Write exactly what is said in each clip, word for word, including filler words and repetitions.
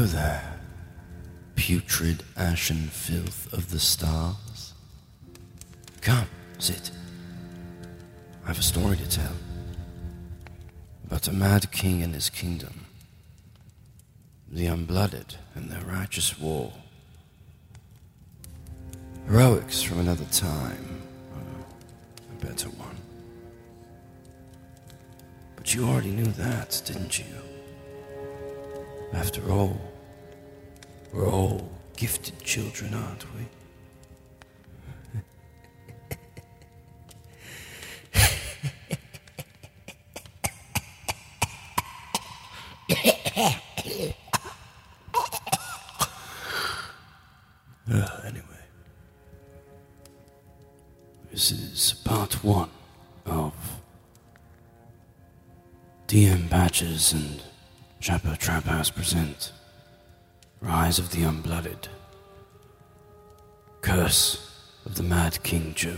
Hello there, putrid ashen filth of the stars. Come, sit. I have a story to tell about a mad king and his kingdom, the unblooded and their righteous war. Heroics from another time, uh, a better one. But you already knew that, didn't you? After all, we're all gifted children, aren't we? uh, anyway, this is part one of D M Patches and Chapper Trap House present Rise of the Unblooded, Curse of the Mad King Job.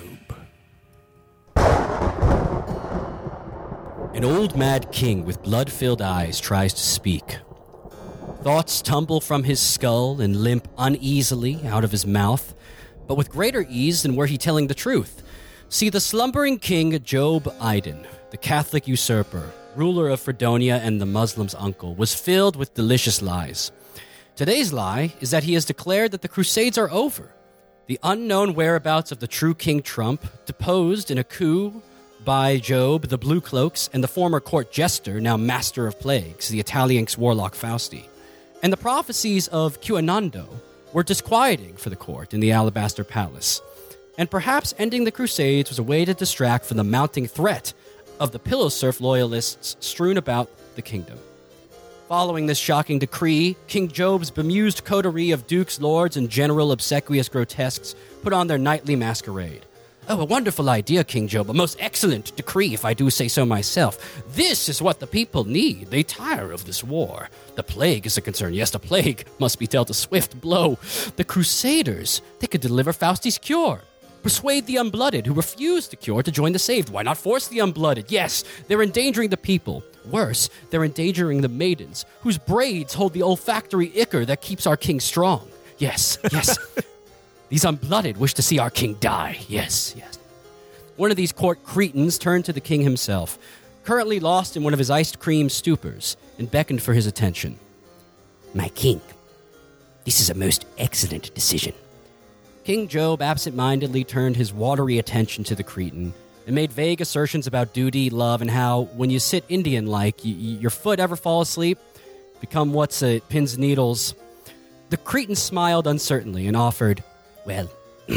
An old mad king with blood-filled eyes tries to speak. Thoughts tumble from his skull and limp uneasily out of his mouth, but with greater ease than were he telling the truth. See, the slumbering king Job Aiden, the Catholic usurper, ruler of Fredonia and the Muslims' uncle, was filled with delicious lies. Today's lie is that he has declared that the Crusades are over. The unknown whereabouts of the true King Trump, deposed in a coup by Job, the Blue Cloaks, and the former court jester, now master of plagues, the Italian warlock Fausti. And the prophecies of Quinando were disquieting for the court in the Alabaster Palace. And perhaps ending the Crusades was a way to distract from the mounting threat of the Pillow Serf loyalists strewn about the kingdom. Following this shocking decree, King Job's bemused coterie of dukes, lords, and general obsequious grotesques put on their nightly masquerade. Oh, a wonderful idea, King Job, a most excellent decree, if I do say so myself. This is what the people need. They tire of this war. The plague is a concern. Yes, the plague must be dealt a swift blow. The Crusaders, they could deliver Fausti's cure. Persuade the unblooded who refuse the cure to join the saved. Why not force the unblooded? Yes, they're endangering the people. Worse, they're endangering the maidens, whose braids hold the olfactory ichor that keeps our king strong. Yes, yes. These unblooded wish to see our king die. Yes, yes. One of these court cretins turned to the king himself, currently lost in one of his iced cream stupors, and beckoned for his attention. My king, this is a most excellent decision. King Job absent-mindedly turned his watery attention to the cretin and made vague assertions about duty, love, and how, when you sit Indian-like, y- y- your foot ever fall asleep, become what's a pins needles. The cretin smiled uncertainly and offered, well,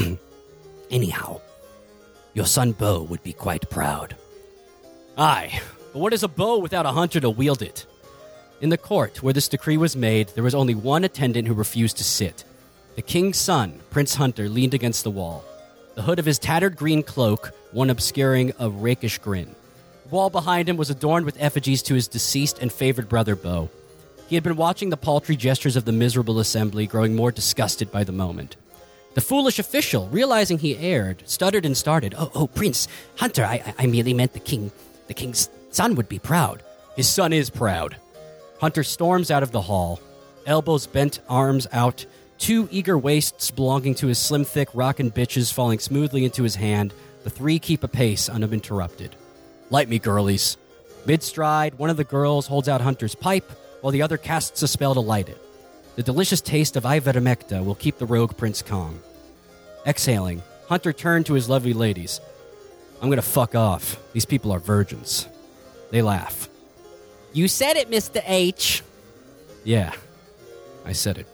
anyhow, your son Bo would be quite proud. Aye, but what is a bow without a hunter to wield it? In the court where this decree was made, there was only one attendant who refused to sit. The king's son, Prince Hunter, leaned against the wall, the hood of his tattered green cloak, one obscuring a rakish grin. The wall behind him was adorned with effigies to his deceased and favored brother Bo. He had been watching the paltry gestures of the miserable assembly, growing more disgusted by the moment. The foolish official, realizing he erred, stuttered and started. Oh, oh, Prince Hunter, I, I merely meant the king, the king's son would be proud. His son is proud. Hunter storms out of the hall, elbows bent, arms out, two eager waists belonging to his slim, thick, rockin' bitches falling smoothly into his hand. The three keep a pace uninterrupted. Light me, girlies. Mid-stride, one of the girls holds out Hunter's pipe, while the other casts a spell to light it. The delicious taste of ivermectin will keep the rogue prince calm. Exhaling, Hunter turned to his lovely ladies. I'm gonna fuck off. These people are virgins. They laugh. You said it, Mister H. Yeah, I said it.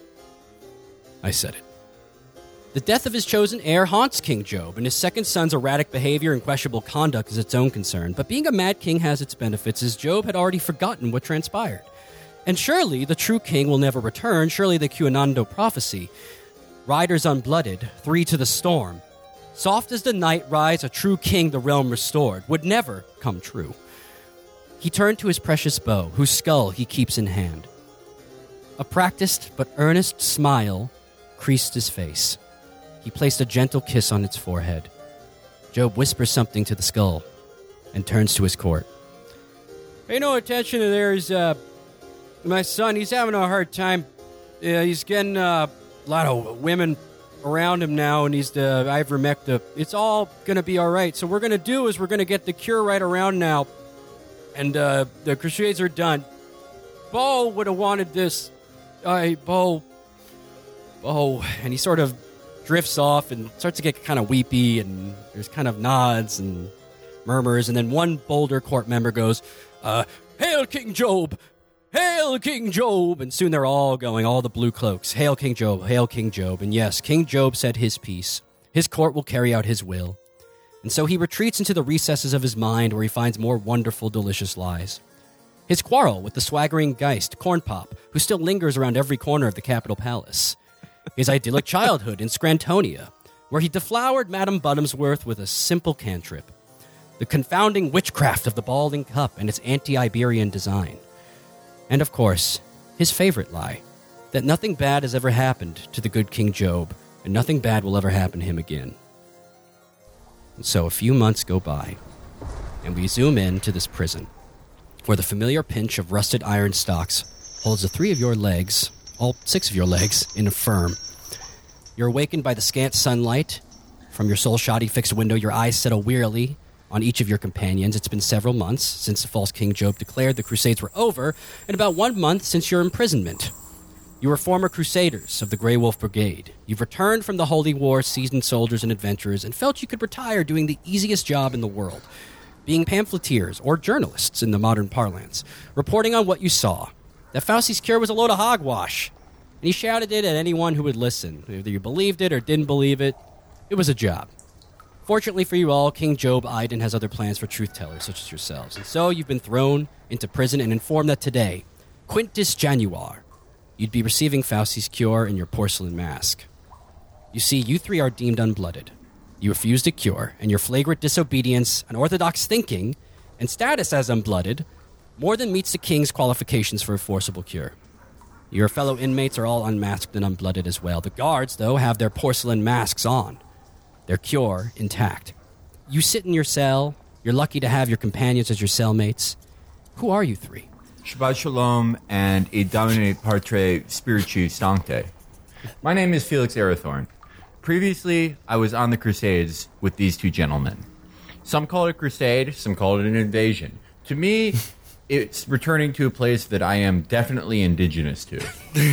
I said it. The death of his chosen heir haunts King Job, and his second son's erratic behavior and questionable conduct is its own concern. But being a mad king has its benefits, as Job had already forgotten what transpired. And surely the true king will never return. Surely the Quinando prophecy, riders unblooded, three to the storm, soft as the night rides, a true king the realm restored, would never come true. He turned to his precious bow, whose skull he keeps in hand. A practiced but earnest smile creased his face. He placed a gentle kiss on its forehead. Job whispers something to the skull and turns to his court. Pay no attention to theirs, uh, My son, he's having a hard time. Yeah, he's getting uh, a lot of women around him now, and he's the ivermectin. It's all going to be all right. So what we're going to do is we're going to get the cure right around now, and uh, the Crusades are done. Bo would have wanted this. I, Bo, Bo, and he sort of drifts off and starts to get kind of weepy, and there's kind of nods and murmurs, and then one bolder court member goes, uh, "Hail King Job! Hail King Job!" And soon they're all going, all the blue cloaks. Hail King Job! Hail King Job! And yes, King Job said his piece. His court will carry out his will. And so he retreats into the recesses of his mind, where he finds more wonderful, delicious lies. His quarrel with the swaggering Geist, Corn Pop, who still lingers around every corner of the Capitol Palace. His idyllic childhood in Scrantonia, where he deflowered Madame Buttomsworth with a simple cantrip. The confounding witchcraft of the balding cup and its anti-Iberian design. And of course, his favorite lie, that nothing bad has ever happened to the good King Job, and nothing bad will ever happen to him again. And so a few months go by, and we zoom in to this prison, where the familiar pinch of rusted iron stocks holds the three of your legs, all six of your legs, in a firm. You're awakened by the scant sunlight. From your soul-shoddy fixed window, your eyes settle wearily on each of your companions. It's been several months since the false King Job declared the Crusades were over, and about one month since your imprisonment. You were former Crusaders of the Grey Wolf Brigade. You've returned from the Holy War, seasoned soldiers and adventurers, and felt you could retire doing the easiest job in the world, being pamphleteers, or journalists in the modern parlance, reporting on what you saw. That Fauci's cure was a load of hogwash, and he shouted it at anyone who would listen. Whether you believed it or didn't believe it, it was a job. Fortunately for you all, King Job eyed and has other plans for truth-tellers such as yourselves. And so you've been thrown into prison and informed that today, Quintus Januar, you'd be receiving Fauci's cure in your porcelain mask. You see, you three are deemed unblooded. You refused a cure, and your flagrant disobedience, unorthodox thinking, and status as unblooded more than meets the king's qualifications for a forcible cure. Your fellow inmates are all unmasked and unblooded as well. The guards, though, have their porcelain masks on, their cure intact. You sit in your cell. You're lucky to have your companions as your cellmates. Who are you three? Shabbat Shalom and E Domine Patre Spiritu Sancte. My name is Felix Arathorn. Previously, I was on the Crusades with these two gentlemen. Some call it a crusade, some call it an invasion. To me, it's returning to a place that I am definitely indigenous to.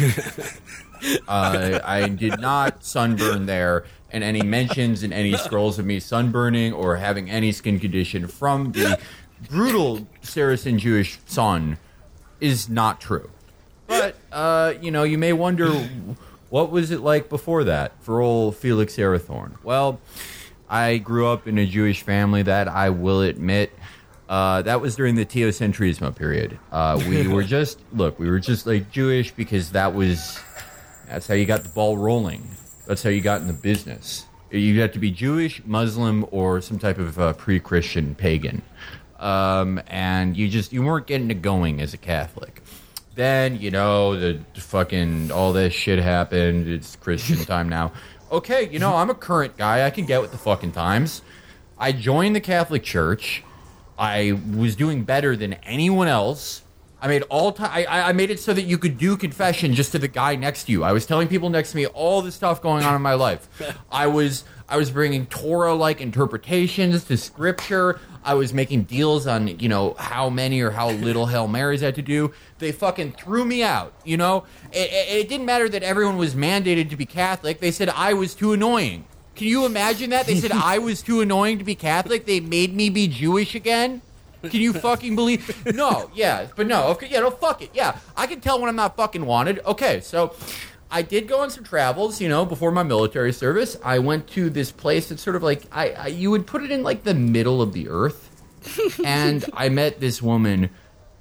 uh, I did not sunburn there, and any mentions in any scrolls of me sunburning or having any skin condition from the brutal Saracen Jewish sun is not true. But, uh, you know, you may wonder, what was it like before that for old Felix Arathorn? Well, I grew up in a Jewish family that I will admit, uh, that was during the Teocentrismo period. Uh, we were just, look, we were just like Jewish because that was, that's how you got the ball rolling. That's how you got in the business. You had to be Jewish, Muslim, or some type of uh, pre-Christian pagan. Um, and you just, you weren't getting it going as a Catholic. Then, you know, the fucking, all this shit happened. It's Christian time now. Okay, you know, I'm a current guy. I can get with the fucking times. I joined the Catholic Church. I was doing better than anyone else. I made all time. I, I made it so that you could do confession just to the guy next to you. I was telling people next to me all the stuff going on in my life. I was I was bringing Torah-like interpretations to Scripture. I was making deals on, you know, how many or how little Hail Marys I had to do. They fucking threw me out, you know? It, it, it didn't matter that everyone was mandated to be Catholic. They said I was too annoying. Can you imagine that? They said I was too annoying to be Catholic. They made me be Jewish again. Can you fucking believe? No, yeah, but no, okay, yeah, no, fuck it, yeah. I can tell when I'm not fucking wanted. Okay, so I did go on some travels, you know, before my military service. I went to this place that's sort of like, I, I you would put it in like the middle of the earth. And I met this woman,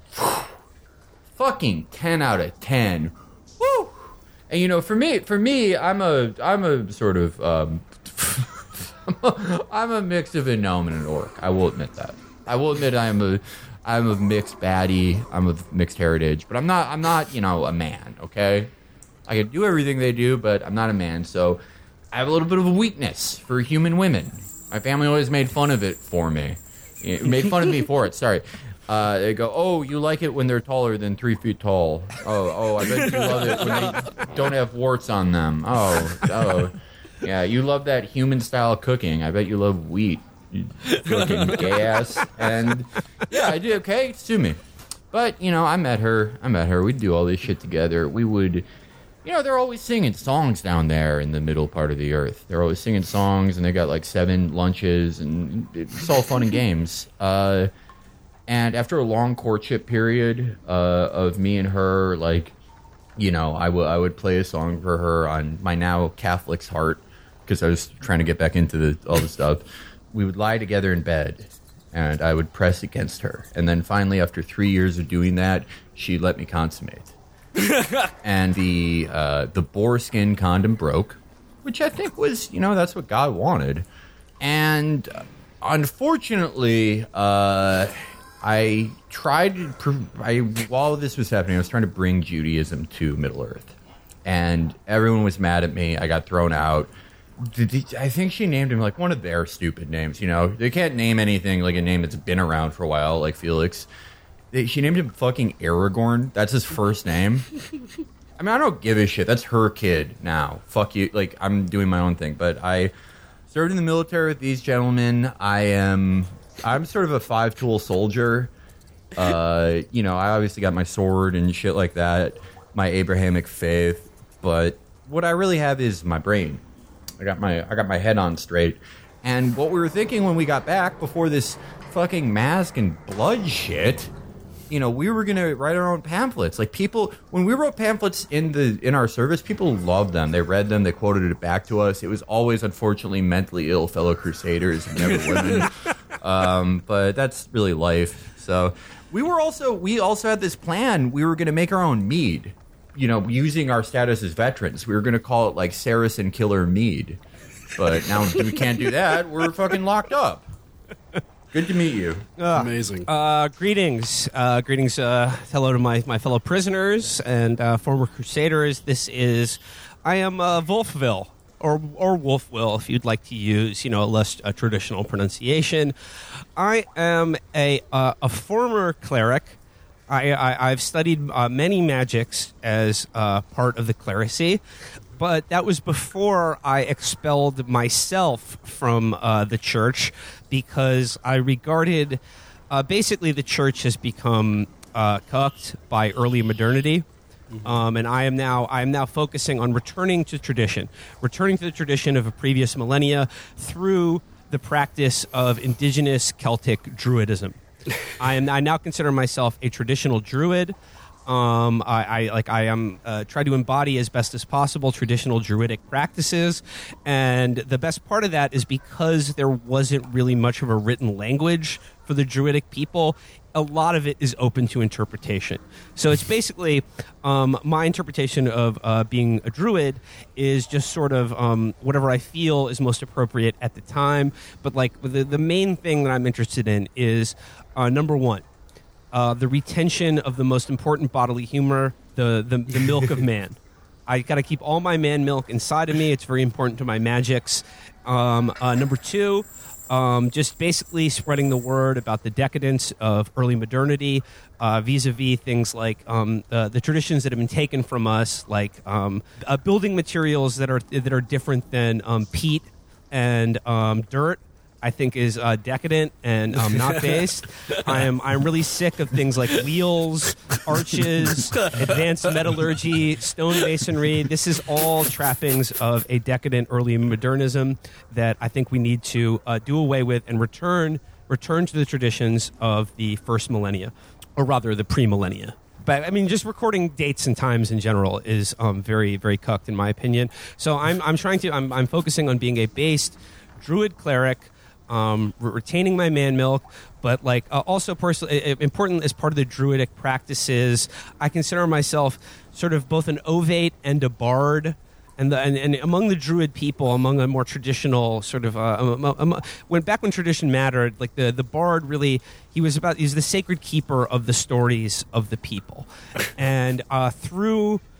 fucking ten out of ten. Woo! And you know, for me, for me, I'm a, I'm a sort of, um, I'm, a, I'm a mix of a gnome and an orc. I will admit that. I will admit I'm a, I'm a mixed baddie. I'm of mixed heritage, but I'm not, I'm not, you know, a man. Okay, I can do everything they do, but I'm not a man. So I have a little bit of a weakness for human women. My family always made fun of it for me. It made fun of me for it. Sorry, Uh, they go, oh, you like it when they're taller than three feet tall. Oh, oh, I bet you love it when they don't have warts on them. Oh, oh, yeah, you love that human-style cooking. I bet you love wheat, you fucking gay ass. And yeah, I do. Okay, sue me. But you know, I met her. I met her. We'd do all this shit together. We would, you know, they're always singing songs down there in the middle part of the earth. They're always singing songs, and they got like seven lunches, and it's all fun and games. Uh, And after a long courtship period uh, of me and her, like, you know, I would I would play a song for her on my now Catholic's heart because I was trying to get back into the, all the stuff. We would lie together in bed, and I would press against her. And then finally, after three years of doing that, she let me consummate. And the uh, the boar skin condom broke, which I think was, you know, that's what God wanted. And unfortunately... Uh, I tried to, I, while this was happening, I was trying to bring Judaism to Middle Earth. And everyone was mad at me. I got thrown out. I think she named him like one of their stupid names, you know. They can't name anything like a name that's been around for a while, like Felix. She named him fucking Aragorn. That's his first name. I mean, I don't give a shit. That's her kid now. Fuck you. Like, I'm doing my own thing. But I served in the military with these gentlemen. I am... I'm sort of a five-tool soldier. Uh, you know, I obviously got my sword and shit like that, my Abrahamic faith, but what I really have is my brain. I got my I got my head on straight. And what we were thinking when we got back before this fucking mask and blood shit, you know, we were going to write our own pamphlets. Like people, when we wrote pamphlets in the in our service, people loved them. They read them. They quoted it back to us. It was always, unfortunately, mentally ill fellow crusaders and never women. Um, but that's really life. So we were also, we also had this plan. We were going to make our own mead, you know, using our status as veterans. We were going to call it like Saracen Killer Mead. But now we can't do that. We're fucking locked up. Good to meet you. Uh, Amazing. Uh, greetings. Uh, greetings. Uh, hello to my, my fellow prisoners and uh, former crusaders. This is, I am uh, Wolfville. Or or Wolfville, if you'd like to use, you know, a less uh, traditional pronunciation. I am a uh, a former cleric. I, I I've studied uh, many magics as uh, part of the clericy, but that was before I expelled myself from uh, the church because I regarded uh, basically the church has become uh, cucked by early modernity. Mm-hmm. Um, and I am now I am now focusing on returning to tradition, returning to the tradition of a previous millennia through the practice of indigenous Celtic Druidism. I am I now consider myself a traditional Druid. Um, I, I like I am uh, try to embody as best as possible traditional Druidic practices, and the best part of that is because there wasn't really much of a written language for the Druidic people. A lot of it is open to interpretation. So it's basically um, my interpretation of uh, being a druid is just sort of um, whatever I feel is most appropriate at the time. But like the, the main thing that I'm interested in is uh, number one, uh, the retention of the most important bodily humor, the, the, the milk of man. I got to keep all my man milk inside of me. It's very important to my magics. Um, uh, number two, Um, just basically spreading the word about the decadence of early modernity, uh, vis-a-vis things like um, uh, the traditions that have been taken from us, like um, uh, building materials that are that are different than um, peat and um, dirt. I think is uh, decadent and um, not based. I am I'm really sick of things like wheels, arches, advanced metallurgy, stonemasonry. This is all trappings of a decadent early modernism that I think we need to uh, do away with and return return to the traditions of the first millennia, or rather the pre-millennia. But I mean, just recording dates and times in general is um, very very cucked in my opinion. So I'm I'm trying to I'm I'm focusing on being a based druid cleric. Um, retaining my man milk, but like uh, also personally important as part of the druidic practices. I consider myself sort of both an ovate and a bard, and the, and, and among the druid people, among a more traditional sort of uh, um, um, when back when tradition mattered, like the the bard really he was about he's the sacred keeper of the stories of the people, and uh, through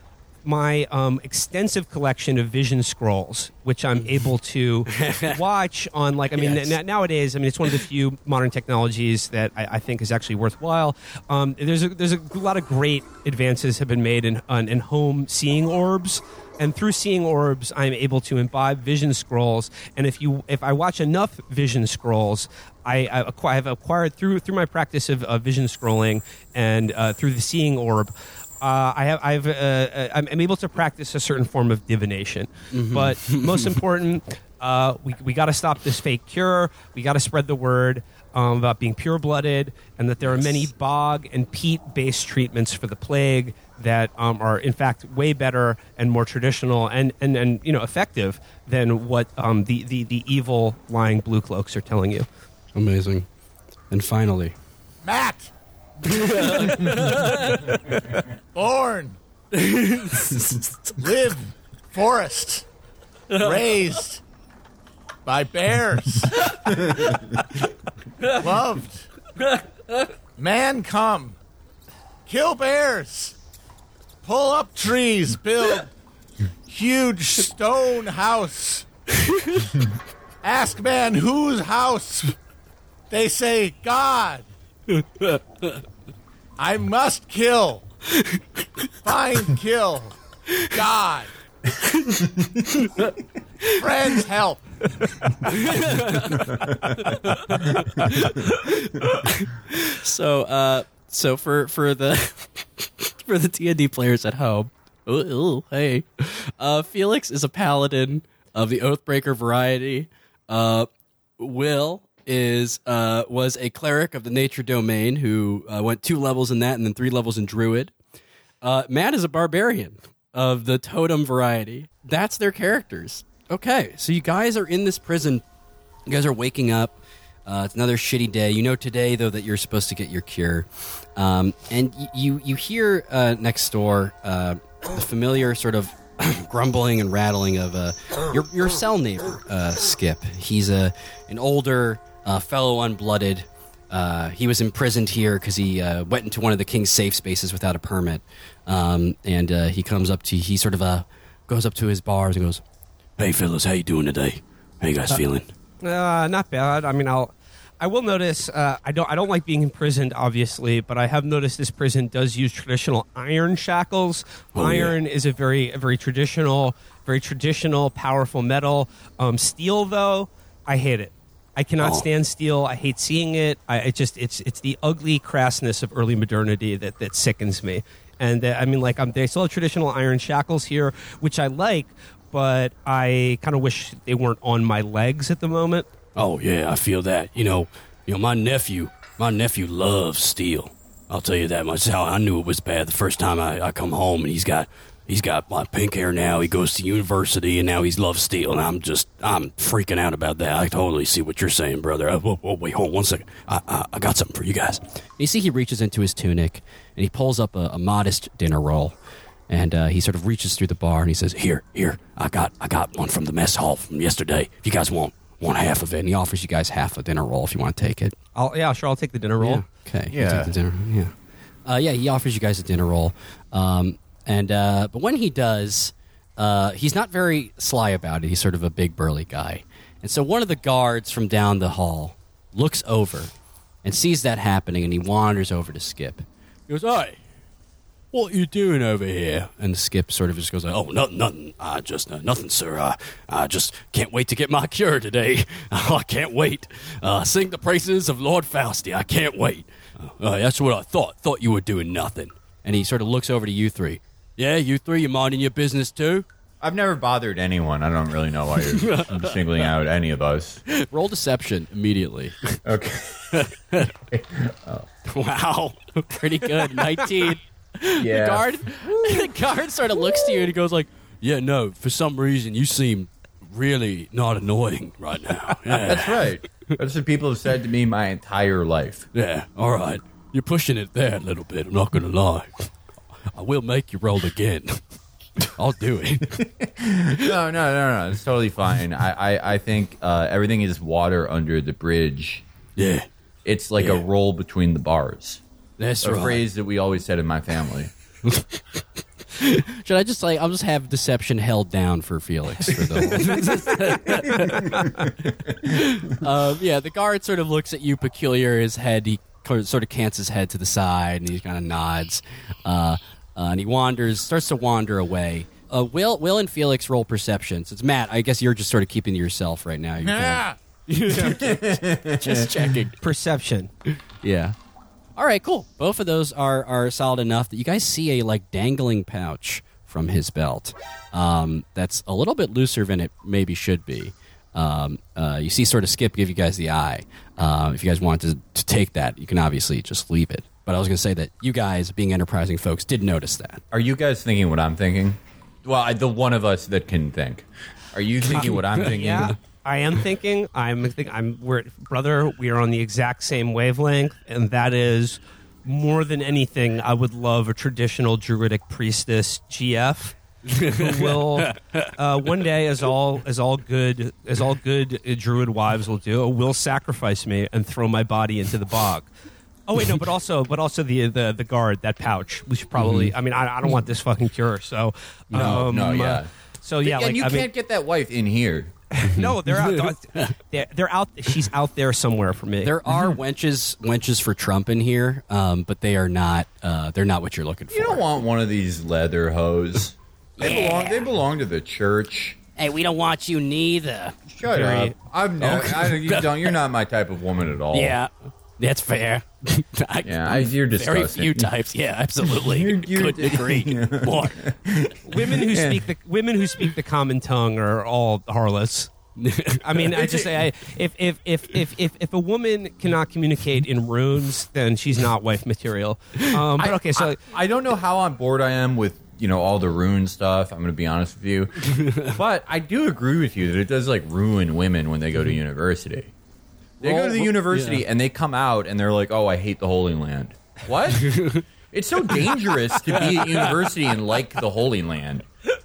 my um, extensive collection of vision scrolls, which I'm able to watch on, like, I mean, Yes. n- nowadays, I mean, it's one of the few modern technologies that I, I think is actually worthwhile. Um, there's a, there's a lot of great advances have been made in, on, in home seeing orbs. And through seeing orbs, I'm able to imbibe vision scrolls. And if you, if I watch enough vision scrolls, I, I acquire, have acquired through through my practice of uh, vision scrolling and uh, through the seeing orb. Uh, I have, I've, uh, I'm, I'm able to practice a certain form of divination. Mm-hmm. But most important, uh, we we got to stop this fake cure. We got to spread the word um, about being pure-blooded, and that there are many bog and peat-based treatments for the plague that um, are, in fact, way better and more traditional and, and, and you know effective than what um, the, the, the evil lying blue cloaks are telling you. Amazing. And finally, Matt! Born. Live. Forest. Raised. By bears. Loved. Man come. Kill bears. Pull up trees. Build huge stone house. Ask man whose house. They say God. I must kill. Find kill. God. Friends help. so uh, so for for the for the D and D players at home, ooh, ooh, hey, uh, Felix is a paladin of the Oathbreaker variety. Uh, Will is uh, was a cleric of the Nature Domain who uh, went two levels in that and then three levels in Druid. Uh, Matt is a barbarian of the Totem variety. That's their characters. Okay, so you guys are in this prison. You guys are waking up. Uh, it's another shitty day. You know today, though, that you're supposed to get your cure. Um, and y- you you hear uh, next door uh, the familiar sort of grumbling and rattling of uh, your your cell neighbor, uh, Skip. He's a an older uh, fellow unblooded. Uh, he was imprisoned here because he uh, went into one of the king's safe spaces without a permit. Um, and uh, he comes up to he sort of uh, goes up to his bars and goes, "Hey, fellas, how you doing today? How you guys feeling?" Uh, not bad. I mean, I'll, I will notice. Uh, I don't. I don't like being imprisoned, obviously, but I have noticed this prison does use traditional iron shackles. Oh, iron yeah. is a very, a very traditional, very traditional, powerful metal. Um, steel, though, I hate it. I cannot Oh. stand steel. I hate seeing it. I it just it's it's the ugly crassness of early modernity that that sickens me. And uh, I mean, like, um, they still have traditional iron shackles here, which I like, but I kind of wish they weren't on my legs at the moment. Oh yeah, I feel that. You know, you know, my nephew, my nephew loves steel. I'll tell you that much. That's how I knew it was bad the first time I, I come home, and he's got he's got my pink hair now. He goes to university, and now he loves steel. And I'm just I'm freaking out about that. I totally see what you're saying, brother. Uh, whoa, whoa, wait, hold on one second. I, I I got something for you guys. You see, he reaches into his tunic and he pulls up a, a modest dinner roll. And uh, he sort of reaches through the bar and he says, "Here, here, I got, I got one from the mess hall from yesterday. If you guys want, want half of it." And he offers you guys half a dinner roll if you want to take it. I'll, yeah, sure. I'll take the dinner roll. Yeah. Okay. you Yeah. take the dinner. Yeah. Uh, yeah. He offers you guys a dinner roll. Um, and uh, but when he does, uh, he's not very sly about it. He's sort of a big burly guy. And so one of the guards from down the hall looks over and sees that happening, and he wanders over to Skip. He goes, "Hey, what you doing over here?" And Skip sort of just goes, "Oh, nothing, nothing. I just uh, nothing, sir. I, I just can't wait to get my cure today. I can't wait. Uh, sing the praises of Lord Fausti. I can't wait. Uh, uh, that's what I thought. Thought you were doing nothing." And he sort of looks over to you three. "Yeah, you three, you minding your business too?" I've never bothered anyone. I don't really know why you're singling out any of us. Roll deception immediately. Okay. Wow, pretty good. nineteen. Yeah. The guard, the guard sort of looks to you and he goes like, "Yeah, no, for some reason you seem really not annoying right now." Yeah. That's right. That's what people have said to me my entire life. Yeah, all right. You're pushing it there a little bit, I'm not going to lie. I will make you roll again. I'll do it. No, no, no, no. It's totally fine. I, I, I think uh, everything is water under the bridge. Yeah, It's like Yeah. a roll between the bars. that's A right. phrase that we always said in my family. Should I just like I'll just have deception held down for Felix for the whole um, yeah, the guard sort of looks at you peculiar, his head he sort of cants his head to the side and he kind of nods. Uh, uh, and he wanders starts to wander away. Uh, Will Will and Felix roll perception. So it's Matt, I guess you're just sort of keeping to yourself right now. You're Yeah. just checking. Perception. Yeah. All right, cool. Both of those are, are solid enough that you guys see a like dangling pouch from his belt. Um, that's a little bit looser than it maybe should be. Um, uh, you see sort of Skip give you guys the eye. Uh, if you guys want to, to take that, you can obviously just leave it. But I was going to say that you guys, being enterprising folks, did notice that. Are you guys thinking what I'm thinking? Well, I, the one of us that can think. Are you thinking what I'm thinking? Yeah, I am thinking. I'm think I'm we're brother. We are on the exact same wavelength, and that is more than anything. I would love a traditional druidic priestess G F who will uh, one day, as all as all good as all good uh, druid wives will do, will sacrifice me and throw my body into the bog. Oh wait, no, but also, but also the the the guard, that pouch. We should probably. I mean, I, I don't want this fucking cure. So No, um, no, yeah. uh, so yeah, and like you I can't mean, get that wife in here. no, they're out. They're, they're out. She's out there somewhere for me. There are wenches wenches for Trump in here, um, but they are not. Uh, they're not what you're looking for. You don't want one of these leather hose. They belong. They belong to the church. Hey, we don't want you neither. Shut Very- up. I'm no. I, you don't. You're not my type of woman at all. Yeah, that's fair. I, Yeah, I, you're very disgusting. few types. Yeah, absolutely. You're- you're- Couldn't agree more. women who speak the women who speak the common tongue are all harlots. I mean, I just say, I, if, if if if if if a woman cannot communicate in runes, then she's not wife material. Um, but okay, so I, I don't know how on board I am with you know all the rune stuff. I'm going to be honest with you, but I do agree with you that it does like ruin women when they go to university. They go to the university and they come out and they're like, "Oh, I hate the Holy Land." What? It's so dangerous to be at university and like the Holy Land.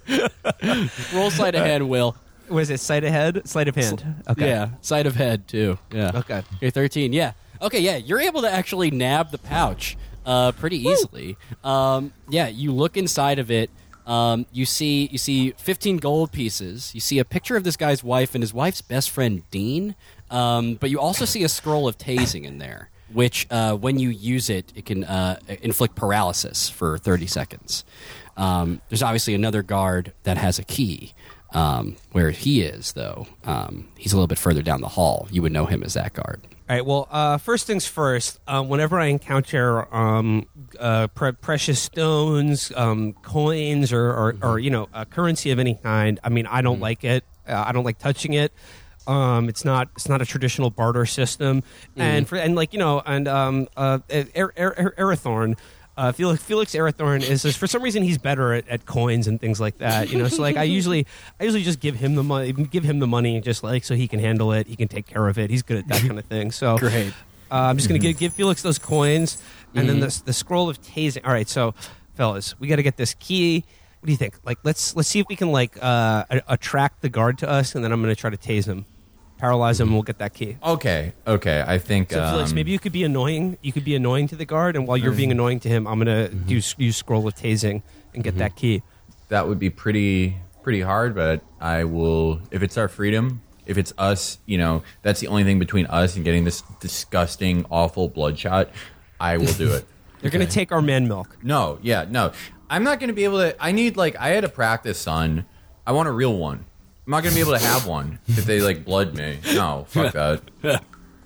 Roll sleight of hand, Will. was it sleight of head, sleight of hand? Okay, Yeah, sleight of head too. Yeah. Okay. Okay, thirteen. Yeah. Okay. Yeah, you're able to actually nab the pouch uh, pretty easily. Um, yeah, you look inside of it. Um, you see, you see fifteen gold pieces. You see a picture of this guy's wife and his wife's best friend Dean. Um, but you also see a scroll of tasing in there, which uh, when you use it, it can uh, inflict paralysis for thirty seconds. Um, there's obviously another guard that has a key. Um, where he is, though, um, he's a little bit further down the hall. You would know him as that guard. All right. Well, uh, first things first. Um, whenever I encounter um, uh, pre- precious stones, um, coins, or, or, or you know, a currency of any kind, I mean, I don't like it. Uh, I don't like touching it. Um, it's not. It's not a traditional barter system. And for and like you know, and um, uh, er- er- er- Arathorn. Uh, Felix, Felix Arathorn is, is for some reason he's better at, at coins and things like that, you know. So like I usually, I usually just give him the money, give him the money, just like so he can handle it, he can take care of it. He's good at that kind of thing. So Great. Uh, I'm just gonna give, give Felix those coins, and then the the scroll of tasing. All right, so fellas, we got to get this key. What do you think? Like let's let's see if we can like uh, a- attract the guard to us, and then I'm gonna try to tase him, paralyze him, and we'll get that key. Okay, okay. I think So Felix, um, maybe you could be annoying. You could be annoying to the guard, and while you're being annoying to him, I'm gonna do use scroll of tasing and get that key. that would be pretty pretty hard, but I will if it's our freedom. If it's us, you know, that's the only thing between us and getting this disgusting, awful bloodshot. I will do it. They're gonna take our man milk. No, yeah, no. I'm not going to be able to. I need like I had a practice son. I want a real one. I'm not going to be able to have one if they like blood me. No, fuck that.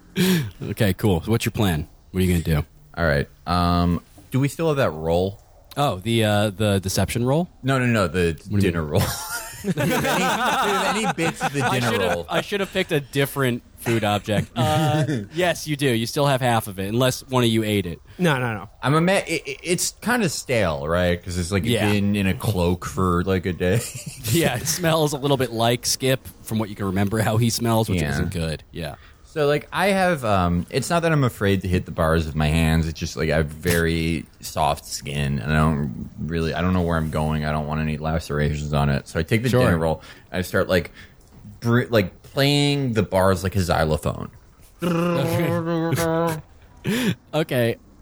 Okay, cool. So what's your plan? What are you going to do? All right. Um, do we still have that roll? Oh, the uh, the deception roll? No, no, no. The you dinner roll. do, you have any, do you have any bits of the I dinner should have roll? I should have picked a different food object. Uh, yes, you do. You still have half of it, unless one of you ate it. No, no, no. I'm a ma- it, it- It's kind of stale, right? Because it's like Yeah. been in a cloak for like a day. Yeah, it smells a little bit like Skip, from what you can remember how he smells, which Yeah. isn't good. Yeah. So like I have, um, it's not that I'm afraid to hit the bars with my hands. It's just like I have very soft skin, and I don't really, I don't know where I'm going. I don't want any lacerations on it. So I take the Sure. dinner roll. And I start like, br- like playing the bars like a xylophone. Okay.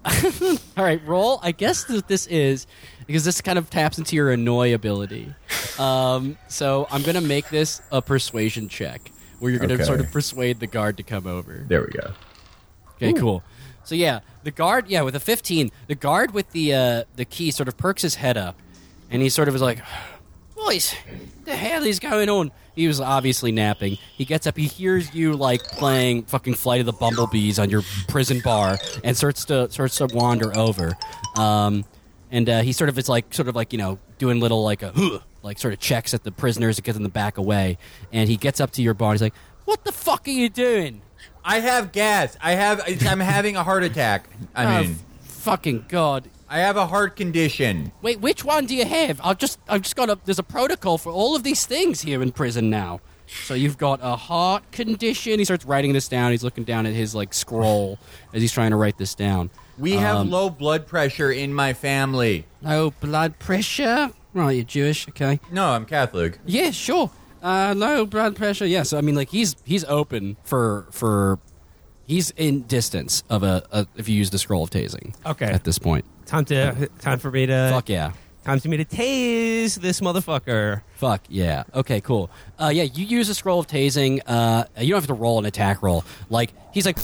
All right, roll. I guess what this is, because this kind of taps into your annoy ability. Um, so I'm going to make this a persuasion check, where you're going to Okay. sort of persuade the guard to come over. There we go. Okay, cool. So yeah, the guard, yeah, with a fifteen, the guard with the uh, the key sort of perks his head up, and he sort of is like, "Boys, the hell is going on?" He was obviously napping. He gets up, he hears you like playing fucking Flight of the Bumblebees on your prison bar, and starts to starts to wander over. Um, and uh, he sort of is like sort of like you know doing little like a huh, like sort of checks at the prisoners to get them to back away. And he gets up to your bar. And he's like, "What the fuck are you doing?" I have gas. I have. I'm having a heart attack. I Oh, mean, fucking God. I have a heart condition. Wait, which one do you have? I've just, I've just got a. There's a protocol for all of these things here in prison now. So you've got a heart condition. He starts writing this down. He's looking down at his like scroll as he's trying to write this down. We have Um, low blood pressure in my family. Low blood pressure. Right, you're Jewish, okay? No, I'm Catholic. Yeah, sure. Uh, low blood pressure. Yeah, so I mean, like he's he's open for for. He's in distance of a, a if you use the scroll of tasing. Okay. At this point, Time to time for me to fuck yeah. time for me to tase this motherfucker. Fuck yeah. Okay, cool. Uh, yeah, you use a scroll of tasing. Uh, you don't have to roll an attack roll. Like, he's like,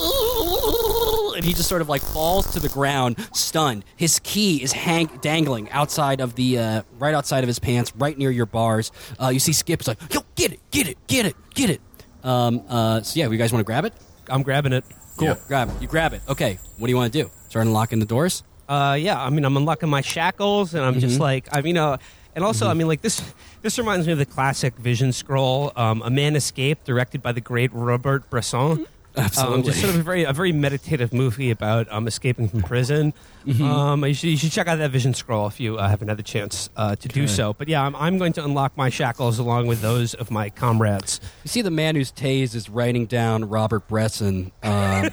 and he just sort of like falls to the ground, stunned. His key is hang- dangling outside of the, uh, right outside of his pants, right near your bars. Uh, you see Skip's like, yo, get it, get it, get it, get it. Um, uh, so yeah, you guys want to grab it? I'm grabbing it. Cool. Yeah. Grab it. You grab it. Okay. What do you want to do? Start unlocking the doors? Uh, yeah, I mean, I'm unlocking my shackles, and I'm just like, I mean, uh, and also, I mean, like this. This reminds me of the classic Vision scroll, um, "A Man Escaped," directed by the great Robert Bresson. Absolutely. Um, just sort of a very, a very meditative movie about um, escaping from prison. Um, you, should, you should check out that Vision scroll if you uh, haven't had the chance uh, to do so. But yeah, I'm, I'm going to unlock my shackles along with those of my comrades. You see the man who's tased is writing down Robert Bresson, um,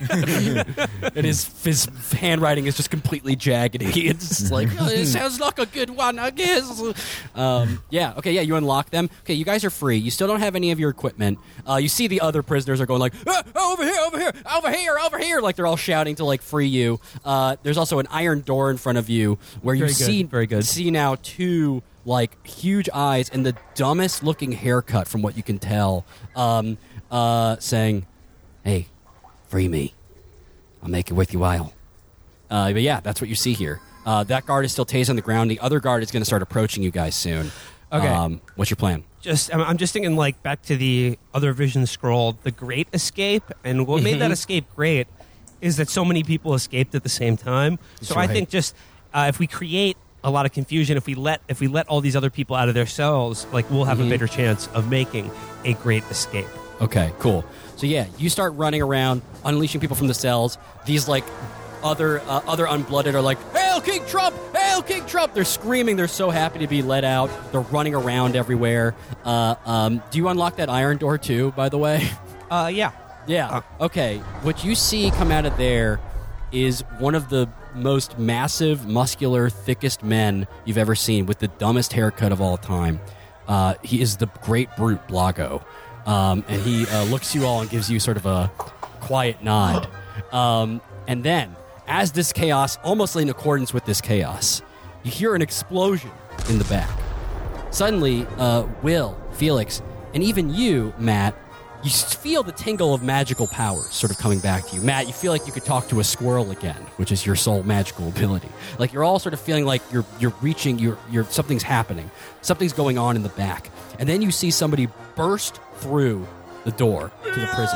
and his his handwriting is just completely jaggedy. It's just like, oh, it sounds like a good one, I guess. Um, yeah, okay, yeah, you unlock them. Okay, you guys are free. You still don't have any of your equipment. Uh, you see the other prisoners are going like, ah, over here, over here, over here, over here, like they're all shouting to like free you. Uh, there's also an iron door in front of you where you Very good, see very good. see now two like huge eyes and the dumbest looking haircut from what you can tell, um, uh, saying, "Hey, free me. I'll make it worth your while." Uh, but yeah, that's what you see here. Uh, that guard is still tased on the ground. The other guard is going to start approaching you guys soon. Okay. Um, what's your plan? Just, I'm, I'm just thinking like back to the other Vision scroll, the Great Escape, and what made that escape great is that so many people escaped at the same time. So I right. think just uh, if we create a lot of confusion, if we let if we let all these other people out of their cells, like we'll have a better chance of making a great escape. Okay, cool. So yeah, you start running around, unleashing people from the cells. These like other uh, other unblooded are like, "Hail King Trump! Hail King Trump!" They're screaming. They're so happy to be let out. They're running around everywhere. Uh, um, do you unlock that iron door too? By the way. Uh, yeah. Yeah. Okay. What you see come out of there is one of the most massive, muscular, thickest men you've ever seen, with the dumbest haircut of all time. Uh, he is the great brute Blago, um, and he uh, looks you all and gives you sort of a quiet nod. Um, and then, as this chaos, almost in accordance with this chaos, you hear an explosion in the back. Suddenly, uh, Will, Felix, and even you, Matt, you feel the tingle of magical powers sort of coming back to you. Matt, you feel like you could talk to a squirrel again, which is your sole magical ability. Like you're all sort of feeling like you're you're reaching, you're, you're something's happening. Something's going on in the back. And then you see somebody burst through the door to the prison.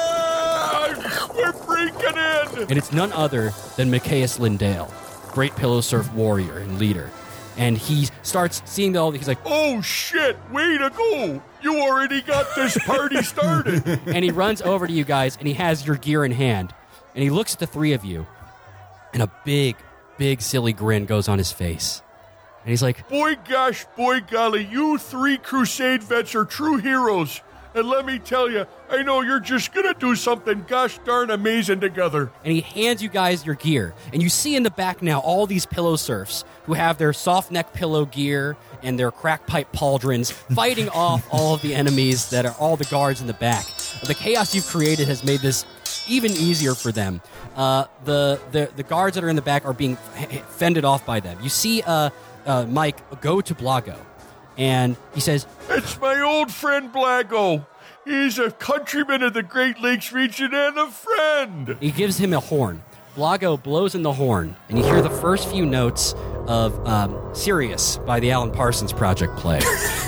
We're breaking in! And it's none other than Micaeus Lindale, great pillow surf warrior and leader. And he starts seeing all the, he's like, Oh shit, way to go! You already got this party started! and he runs over to you guys, and he has your gear in hand, and he looks at the three of you, and a big, big silly grin goes on his face. And he's like, Boy gosh, boy golly, you three Crusade vets are true heroes. And let me tell you, I know you're just gonna do something gosh darn amazing together. and he hands you guys your gear. And you see in the back now all these pillow serfs who have their soft neck pillow gear and their crack pipe pauldrons fighting off all of the enemies that are all the guards in the back. The chaos you've created has made this even easier for them. Uh, the, the the guards that are in the back are being h- fended off by them. You see uh, uh, Mike go to Blago, and he says, It's my old friend Blago. He's a countryman of the Great Lakes region and a friend. he gives him a horn. Blago blows in the horn, and you hear the first few notes of um, Sirius by the Alan Parsons Project play.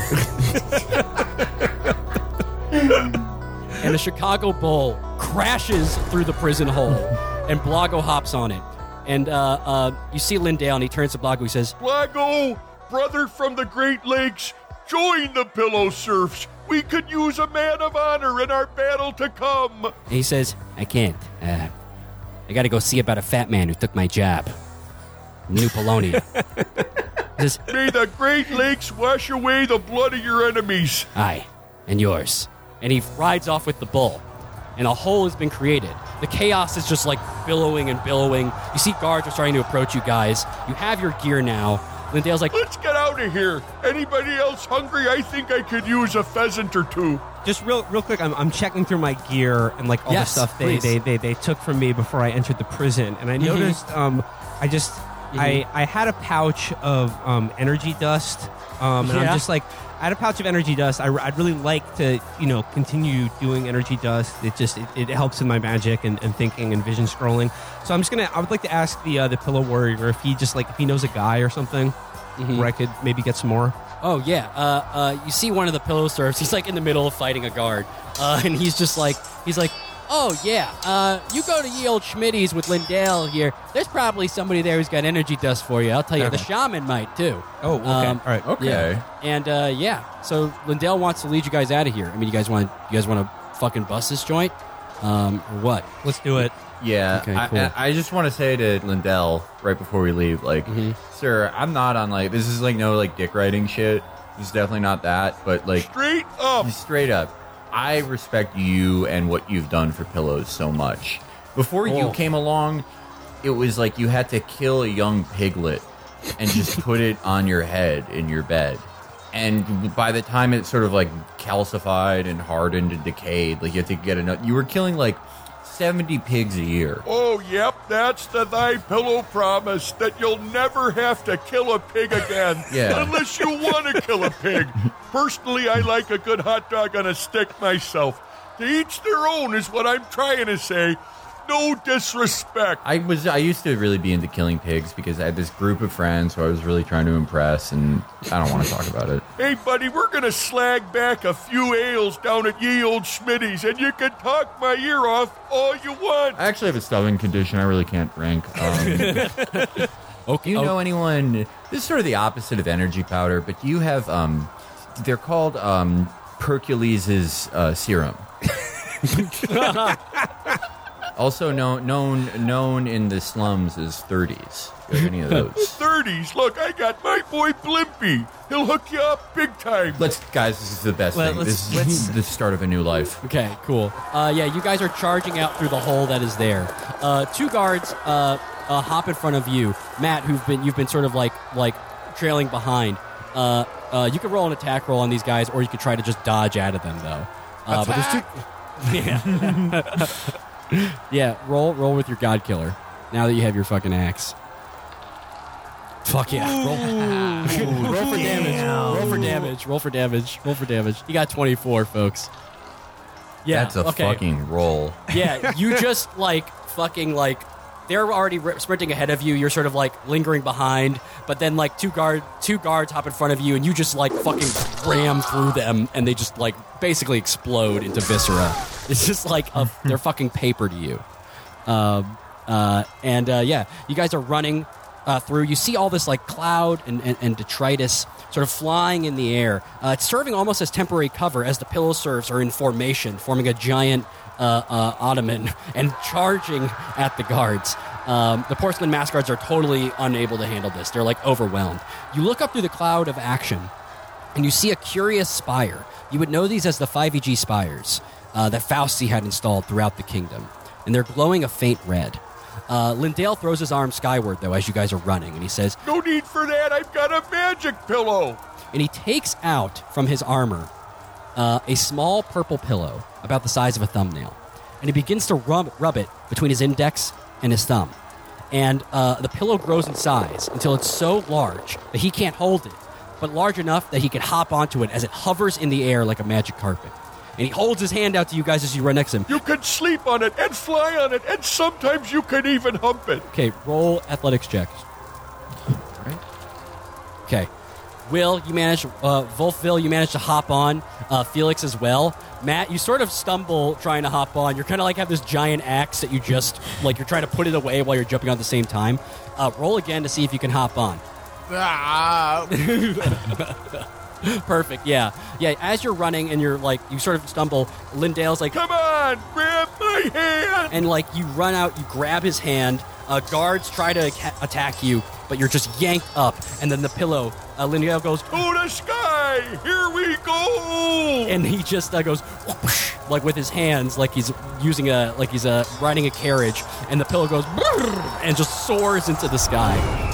And the Chicago Bull crashes through the prison hole, and Blago hops on it. And uh, uh, you see Lindale, and he turns to Blago. He says, Blago, brother from the Great Lakes, join the Pillow Serfs. We could use a man of honor in our battle to come. and he says, I can't. Uh, I got to go see about a fat man who took my job. New Polonia. He says, May the Great Lakes wash away the blood of your enemies. aye, and yours. And he rides off with the bull. And a hole has been created. The chaos is just like billowing and billowing. You see guards are starting to approach you guys. You have your gear now. Lindale's like, Let's get out of here. Anybody else hungry? I think I could use a pheasant or two. Just real, real quick, I'm, I'm checking through my gear and like all Yes, the stuff they, please. they, they, they took from me before I entered the prison, and I noticed um, I just I, I had a pouch of um, energy dust, um, and Yeah. I'm just like I had a pouch of energy dust. I, would really like to you know continue doing energy dust. It just it, it helps in my magic and, and thinking and vision scrolling. So I'm just gonna I would like to ask the uh, the Pillow Warrior if he just like if he knows a guy or something where I could maybe get some more. oh, yeah. Uh, uh, you see one of the pillow serfs. He's like in the middle of fighting a guard. Uh, and he's just like, he's like, oh, yeah. Uh, you go to ye old Schmitty's with Lindale here. There's probably somebody there who's got energy dust for you. I'll tell you, the shaman might, too. Oh, okay, Um, all right. Okay. Yeah. And, uh, yeah. So Lindale wants to lead you guys out of here. I mean, you guys want you guys want to fucking bust this joint? Um, or what? Let's do it. Yeah, Okay, I, cool. I, I just want to say to Lindell right before we leave, like, sir, I'm not on like this is like no like dick writing shit. This is definitely not that, but like Straight up. straight up, I respect you and what you've done for Pillows so much. Before you Oh. came along, it was like you had to kill a young piglet and just put it on your head in your bed. And by the time it sort of like calcified and hardened and decayed, like you had to get enough. You were killing like seventy pigs a year. Oh, yep, that's the thy pillow promise that you'll never have to kill a pig again. Yeah. Unless you want to kill a pig. Personally, I like a good hot dog on a stick myself. To each their own is what I'm trying to say. No disrespect. I was I used to really be into killing pigs because I had this group of friends who I was really trying to impress, and I don't want to talk about it. Hey, buddy, we're going to slag back a few ales down at ye old Schmitty's, and you can talk my ear off all you want. I actually have a stubborn condition. I really can't drink. Um, Okay. do you know anyone? This is sort of the opposite of energy powder, but do you have? Um, they're called um, Percules's uh, serum. Also known known known in the slums as thirties. Do you have any of those? thirties. Look, I got my boy Blimpy. He'll hook you up big time. Let's guys, this is the best Let- thing. let's- This let's- is the start of a new life. Okay, cool. Uh, yeah, you guys are charging out through the hole that is there. Uh, two guards uh, uh, hop in front of you, Matt, who've been you've been sort of like like trailing behind. Uh, uh, you could roll an attack roll on these guys, or you could try to just dodge out of them, though. Uh, but there's two. Yeah. Yeah. Roll roll with your God Killer. Now that you have your fucking axe. Fuck yeah. Roll, roll for damage. Roll for damage. Roll for damage. Roll for damage. You got twenty-four, folks. Yeah. That's a okay. fucking roll. Yeah, you just like fucking like they're already r- sprinting ahead of you. You're sort of like lingering behind, but then like two guard two guards hop in front of you, and you just like fucking ram through them, and they just like basically explode into viscera. It's just like a, they're fucking paper to you. Um, uh, and uh, yeah, you guys are running uh, through. You see all this like cloud and, and, and detritus sort of flying in the air. Uh, it's serving almost as temporary cover as the pillow serfs are in formation, forming a giant uh, uh, ottoman and charging at the guards. Um, the porcelain mask guards are totally unable to handle this. They're like overwhelmed. You look up through the cloud of action, and you see a curious spire. You would know these as the five E G spires uh, that Fausti had installed throughout the kingdom, and they're glowing a faint red. Uh, Lindale throws his arm skyward, though, as you guys are running, and he says, No need for that. I've got a magic pillow. and he takes out from his armor uh, a small purple pillow about the size of a thumbnail. and he begins to rub, rub it between his index and his thumb. And uh, the pillow grows in size until it's so large that he can't hold it, but large enough that he can hop onto it as it hovers in the air like a magic carpet. And he holds his hand out to you guys as you run next to him. You can sleep on it and fly on it, and sometimes you can even hump it. Okay, roll athletics checks. Okay. Will, you manage, uh, Wolfville, you manage to hop on. Uh, Felix as well. Matt, you sort of stumble trying to hop on. You're kind of like have this giant axe that you just, like you're trying to put it away while you're jumping on at the same time. Uh, roll again to see if you can hop on. Perfect, yeah. Yeah, as you're running and you're like, you sort of stumble, Lindale's like, come on, grab my hand. And like you run out, you grab his hand, uh, guards try to ca- attack you, but you're just yanked up. And then the pillow, uh, Lindale goes, to the sky, here we go. And he just uh, goes, whoosh, like with his hands, like he's using a, like he's uh, riding a carriage. And the pillow goes, and just soars into the sky.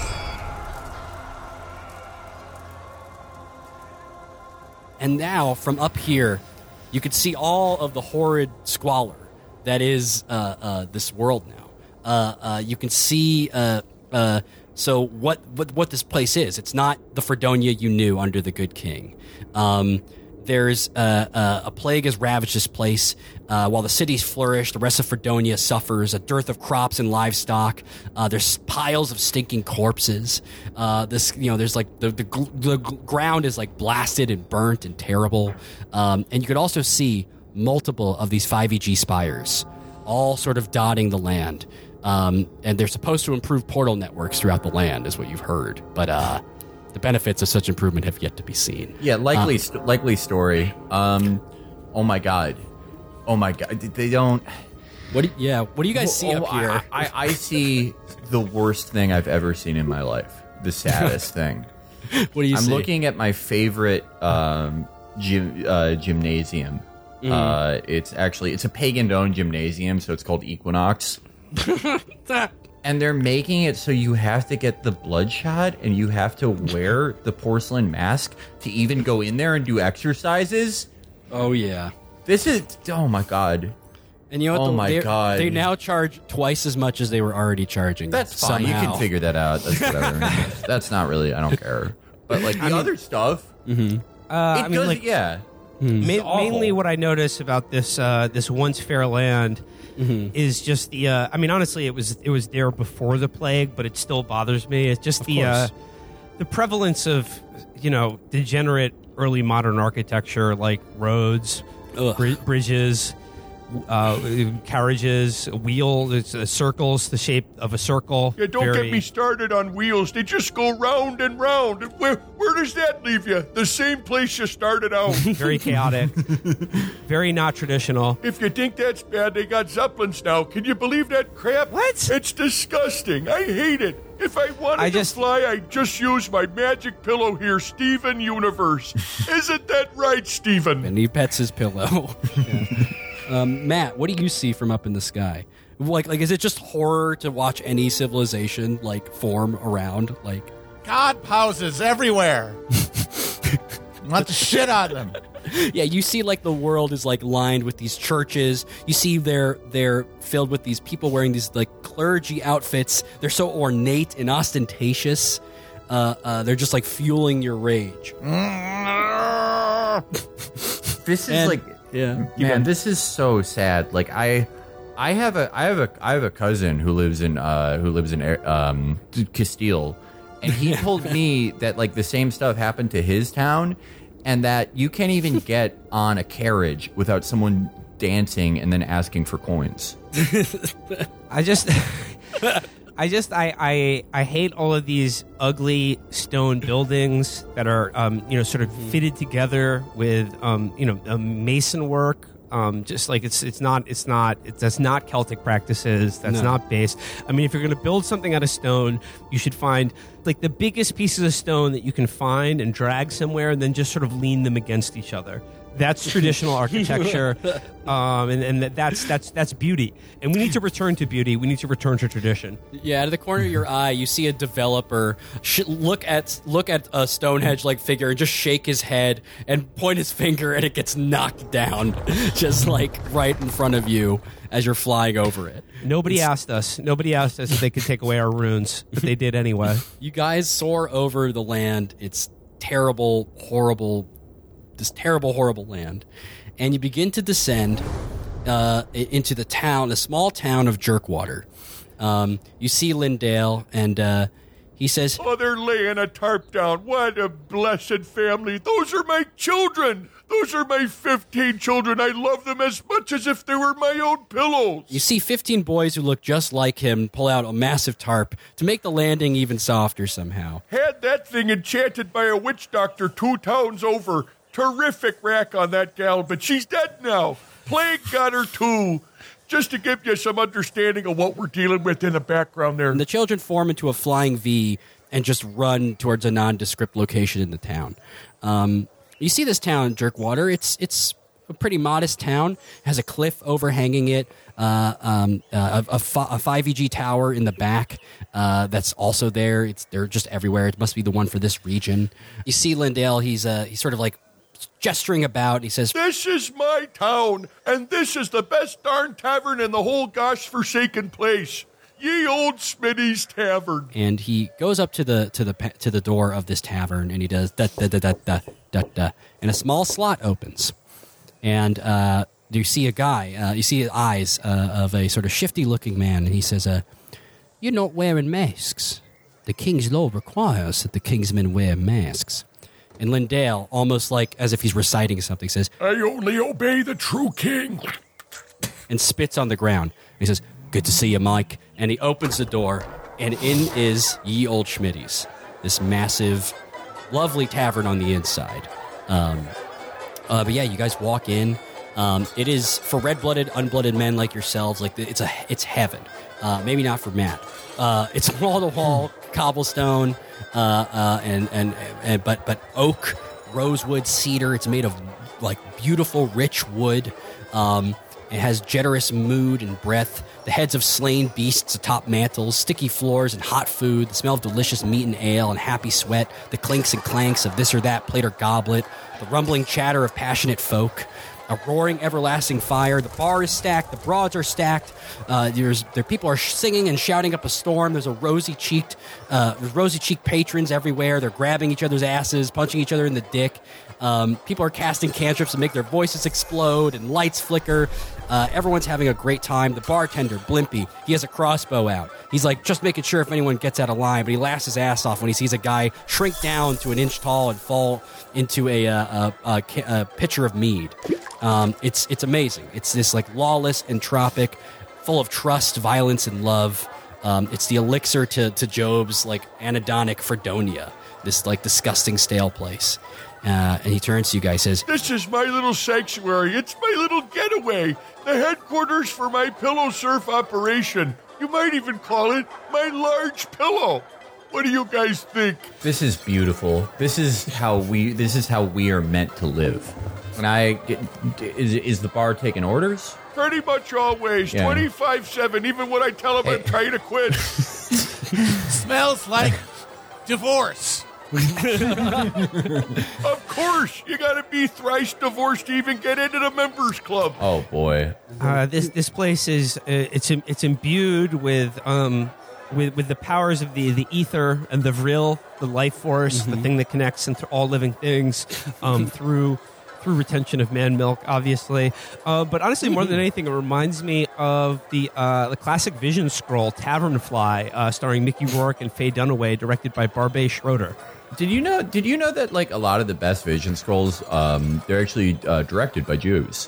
And now, from up here, you can see all of the horrid squalor that is uh, uh, this world now. Uh, uh, you can see, uh, uh, so what, what what this place is. It's not the Fredonia you knew under the Good King. Um, there's uh, uh, a plague has ravaged this place. Uh, while the cities flourish, the rest of Fredonia suffers a dearth of crops and livestock. Uh, there's piles of stinking corpses. Uh, this, you know, there's like the, the the ground is like blasted and burnt and terrible. Um, and you could also see multiple of these five E G spires, all sort of dotting the land. Um, and they're supposed to improve portal networks throughout the land, is what you've heard. But uh, the benefits of such improvement have yet to be seen. Yeah, likely, Um, st- likely story. Um, oh my god, oh my god, they don't. What? Do, yeah. What do you guys see Oh, up here? I, I, I see the worst thing I've ever seen in my life. The saddest thing. What do you I'm see? looking at my favorite um, gym, uh, gymnasium. Mm. Uh, it's actually it's a pagan-owned gymnasium, so it's called Equinox. And they're making it so you have to get the bloodshot and you have to wear the porcelain mask to even go in there and do exercises. Oh yeah. This is oh my god. And you know what? Oh the, my they, God. They now charge twice as much as they were already charging. That's fine. somehow. You can figure that out. That's whatever. That's not really. I don't care. But like the other stuff, Uh, I it mean, does. like, Yeah. ma- awful. mainly what I notice about this uh, this once fair land is just the. Uh, I mean, honestly, it was it was there before the plague, but it still bothers me. It's just the uh, the prevalence of you know degenerate early modern architecture like roads, Ugh. bri- bridges. Uh, carriages, wheels, uh, circles, the shape of a circle. Yeah, don't Very- get me started on wheels. They just go round and round. And Where, where does that leave you? The same place you started out. Very chaotic, very not traditional. If you think that's bad, they got Zeppelins now. Can you believe that crap? What? It's disgusting. I hate it. If I wanted I just- to fly, I'd just use my magic pillow here, Steven Universe. Isn't that right, Steven? And he pets his pillow. um, Matt, what do you see from up in the sky? Like, like, is it just horror to watch any civilization like form around? Like, God houses everywhere. Want to shit on them. yeah, you see like the world is like lined with these churches. You see they're they're filled with these people wearing these like clergy outfits. They're so ornate and ostentatious. Uh, uh, they're just like fueling your rage. This is And- like Yeah, man, this is so sad. Like I, I have a, I have a, I have a cousin who lives in, uh, who lives in um, Castile, and he told me that like the same stuff happened to his town, and that you can't even get on a carriage without someone dancing and then asking for coins. I just, I just, I, I, I hate all of these ugly stone buildings that are, um, you know, sort of fitted together with, um, you know, uh, mason work. Um, just like it's, it's not, it's not, it's, that's not Celtic practices. That's No. not based. I mean, if you're going to build something out of stone, you should find like the biggest pieces of stone that you can find and drag somewhere, and then just sort of lean them against each other. That's traditional architecture, um, and, and that- that's that's that's beauty. And we need to return to beauty. We need to return to tradition. Yeah, out of the corner of your eye, you see a developer sh- look at look at a Stonehenge-like figure and just shake his head and point his finger, and it gets knocked down, just like right in front of you as you're flying over it. Nobody asked us. Nobody asked us if they could take away our runes, but they did anyway. You guys soar over the land. It's terrible, horrible, this terrible, horrible land. And you begin to descend uh, i- into the town, a small town of Jerkwater. Um, you see Lindale, and uh, he says, Oh, they're laying a tarp down. What a blessed family. Those are my children. Those are my fifteen children. I love them as much as if they were my own pillows. you see fifteen boys who look just like him pull out a massive tarp to make the landing even softer somehow. Had that thing enchanted by a witch doctor two towns over. Terrific rack on that gal, but she's dead now. Plague got her too. Just to give you some understanding of what we're dealing with in the background there. And the children form into a flying V and just run towards a nondescript location in the town. Um, you see this town, Jerkwater. It's it's a pretty modest town. It has a cliff overhanging it, uh, um, uh, a, a, fi- a five E G tower in the back uh, that's also there. It's they're just everywhere. It must be the one for this region. You see Lindale. He's uh, he's sort of like gesturing about. He says, This is my town, and this is the best darn tavern in the whole gosh forsaken place. Ye old Smitty's Tavern. and he goes up to the to the pa- to the door of this tavern, and he does da da da da da da da, and a small slot opens, and uh, you see a guy, uh, you see the eyes uh, of a sort of shifty-looking man, and he says, uh, "You're not wearing masks. The king's law requires that the kingsmen wear masks." And Lindale, almost like as if he's reciting something, says, I only obey the true king. and spits on the ground. He says, "Good to see you, Mike." And he opens the door, and in is Ye Old Schmitty's, this massive, lovely tavern on the inside. Um, uh, but yeah, you guys walk in. Um, it is for red-blooded, unblooded men like yourselves. Like it's a, it's heaven. Uh, maybe not for Matt. Uh, it's wall-to-wall cobblestone, uh, uh, and, and and but but oak, rosewood, cedar. It's made of like beautiful, rich wood. Um, it has generous mood and breath. The heads of slain beasts atop mantles, sticky floors and hot food, the smell of delicious meat and ale and happy sweat, the clinks and clanks of this or that plate or goblet, the rumbling chatter of passionate folk, a roaring everlasting fire. The bar is stacked, the broads are stacked. Uh, there's there people are singing and shouting up a storm. There's a rosy cheeked, uh, there's rosy cheeked patrons everywhere. They're grabbing each other's asses, punching each other in the dick. Um, people are casting cantrips to make their voices explode, and lights flicker. Uh, everyone's having a great time. The bartender, Blimpy, he has a crossbow out. He's like just making sure if anyone gets out of line, but he laughs his ass off when he sees a guy shrink down to an inch tall and fall into a, uh, a, a, a, a pitcher of mead. Um, it's it's amazing. It's this like lawless entropic, full of trust, violence, and love. Um, it's the elixir to, to Job's like anhedonic Fredonia, this like disgusting stale place. Uh, and he turns to you guys, says, This is my little sanctuary. It's my little getaway. The headquarters for my pillow surf operation. You might even call it my large pillow. What do you guys think? This is beautiful. This is how we. This is how we are meant to live. And I get, is is the bar taking orders? Pretty much always. Yeah. twenty-five seven, even when I tell them I'm trying to quit. Smells like divorce. Of course, you gotta be thrice divorced to even get into the members club. Oh boy. Uh, this this place is uh, it's im- it's imbued with um with with the powers of the the ether and the vril, the life force, the thing that connects into all living things, um through through retention of man milk, obviously. Uh, but honestly, more than anything, it reminds me of the uh, the classic Vision scroll Tavernfly, uh, starring Mickey Rourke and Faye Dunaway, directed by Barbet Schroeder. Did you know? Did you know that like a lot of the best Vision scrolls, um, they're actually uh, directed by Jews.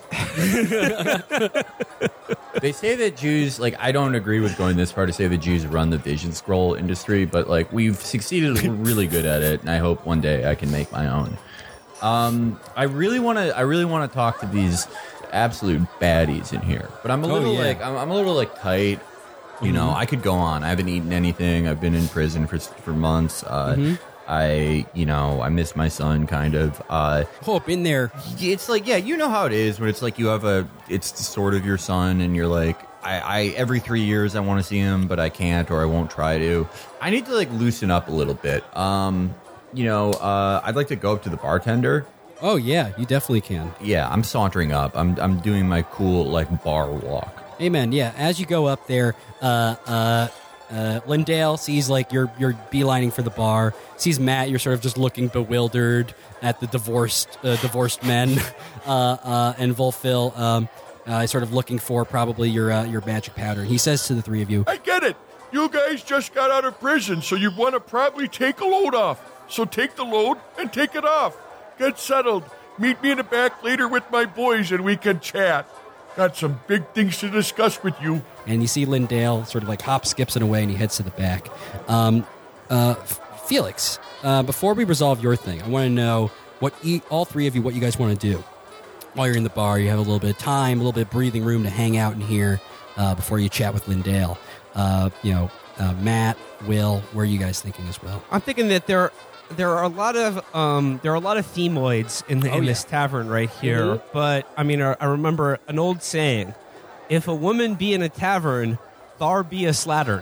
They say that Jews, like, I don't agree with going this far to say that Jews run the Vision scroll industry, but like we've succeeded, we're really good at it, and I hope one day I can make my own. Um, I really want to. I really want to talk to these absolute baddies in here, but I'm a little yeah. like I'm, I'm a little like tight. You know, I could go on. I haven't eaten anything. I've been in prison for for months. Uh, I, you know, I miss my son, kind of. Uh, Oh, been there. it's like, yeah, you know how it is when it's like you have a, it's sort of your son, and you're like, I, I every three years I want to see him, but I can't, or I won't try to. I need to like loosen up a little bit. Um, you know, uh, I'd like to go up to the bartender. Oh yeah, you definitely can. Yeah, I'm sauntering up. I'm I'm doing my cool like bar walk. Amen. Yeah, as you go up there, uh, uh, uh, Lindale sees like you're you're beelining for the bar. Sees Matt. You're sort of just looking bewildered at the divorced uh, divorced men, uh, uh, and Volfil um, uh, is sort of looking for probably your uh, your magic powder. He says to the three of you, I get it. You guys just got out of prison, so you want to probably take a load off. So take the load and take it off. Get settled. Meet me in the back later with my boys and we can chat. Got some big things to discuss with you. and you see Lindale sort of like hop, skips it away, and he heads to the back. Um, uh, F- Felix, uh, before we resolve your thing, I want to know what e- all three of you, what you guys want to do while you're in the bar. You have a little bit of time, a little bit of breathing room to hang out in here uh, before you chat with Lindale. Uh, you know, uh, Matt, Will, where are you guys thinking as well? I'm thinking that there there are a lot of um, there are a lot of themoids in the, Oh, in yeah. this tavern right here. Mhm. But I mean, I, I remember an old saying: "If a woman be in a tavern, thar be a slattern."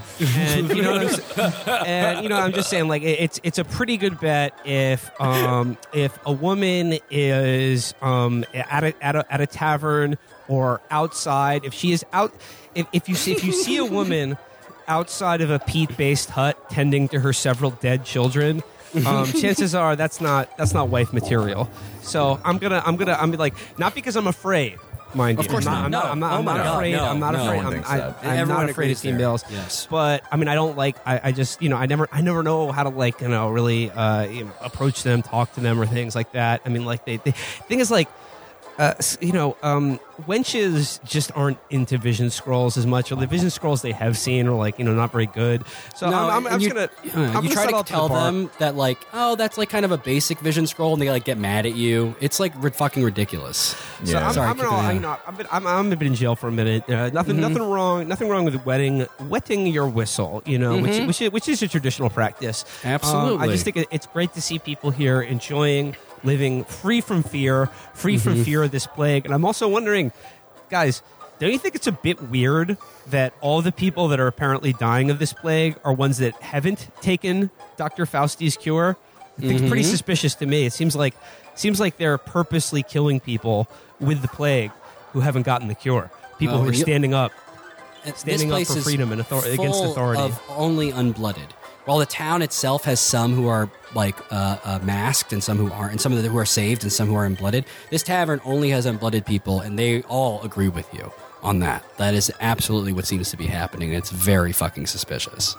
And you know, what I'm, s- and you know, I'm just saying, like it- it's it's a pretty good bet if um, if a woman is um, at a, at a at a tavern or outside, if she is out, if, if you see if you see a woman outside of a peat-based hut tending to her several dead children, um, chances are that's not that's not wife material. So I'm gonna I'm gonna I'm like, not because I'm afraid. Mind Of you, course I'm not. not. I'm No. not. I'm Oh my not God, afraid. no, I'm not no. afraid. No one I'm, thinks I, that. I'm Everyone not afraid of agrees there. females. Yes. But I mean, I don't like. I, I just you know, I never I never know how to like you know really uh, you know, approach them, talk to them, or things like that. I mean, like they. they thing is like. Uh, s- you know, um, wenches just aren't into vision scrolls as much, or the vision scrolls they have seen are like, you know, not very good. So No, I'm, I'm, and I'm you, just gonna, uh, I'm you gonna try settle to up tell the bar. them that like, oh, that's like kind of a basic vision scroll, and they like get mad at you. It's like ri- fucking ridiculous. So Yeah. I'm, Sorry, I'm, keep gonna, going. you know, I've been, I'm, I'm been in jail for a minute. Uh, nothing, Mm-hmm. nothing wrong, nothing wrong with wetting, wetting your whistle. You know, which, which, is, which is a traditional practice. Um, I Absolutely. just think it- it's great to see people here enjoying living free from fear, free Mm-hmm. from fear of this plague. And I'm also wondering, guys, don't you think it's a bit weird that all the people that are apparently dying of this plague are ones that haven't taken Doctor Fausti's cure? I think It's pretty Mm-hmm. suspicious to me. It seems like seems like they're purposely killing people with the plague who haven't gotten the cure. People Oh, who are and you- standing up. This Standing up place for is freedom and author- against full authority. of only unblooded. While the town itself has some who are like uh, uh, masked and some who aren't, and some of the who are saved and some who are unblooded, this tavern only has unblooded people, and they all agree with you on that. That is absolutely what seems to be happening, and it's very fucking suspicious.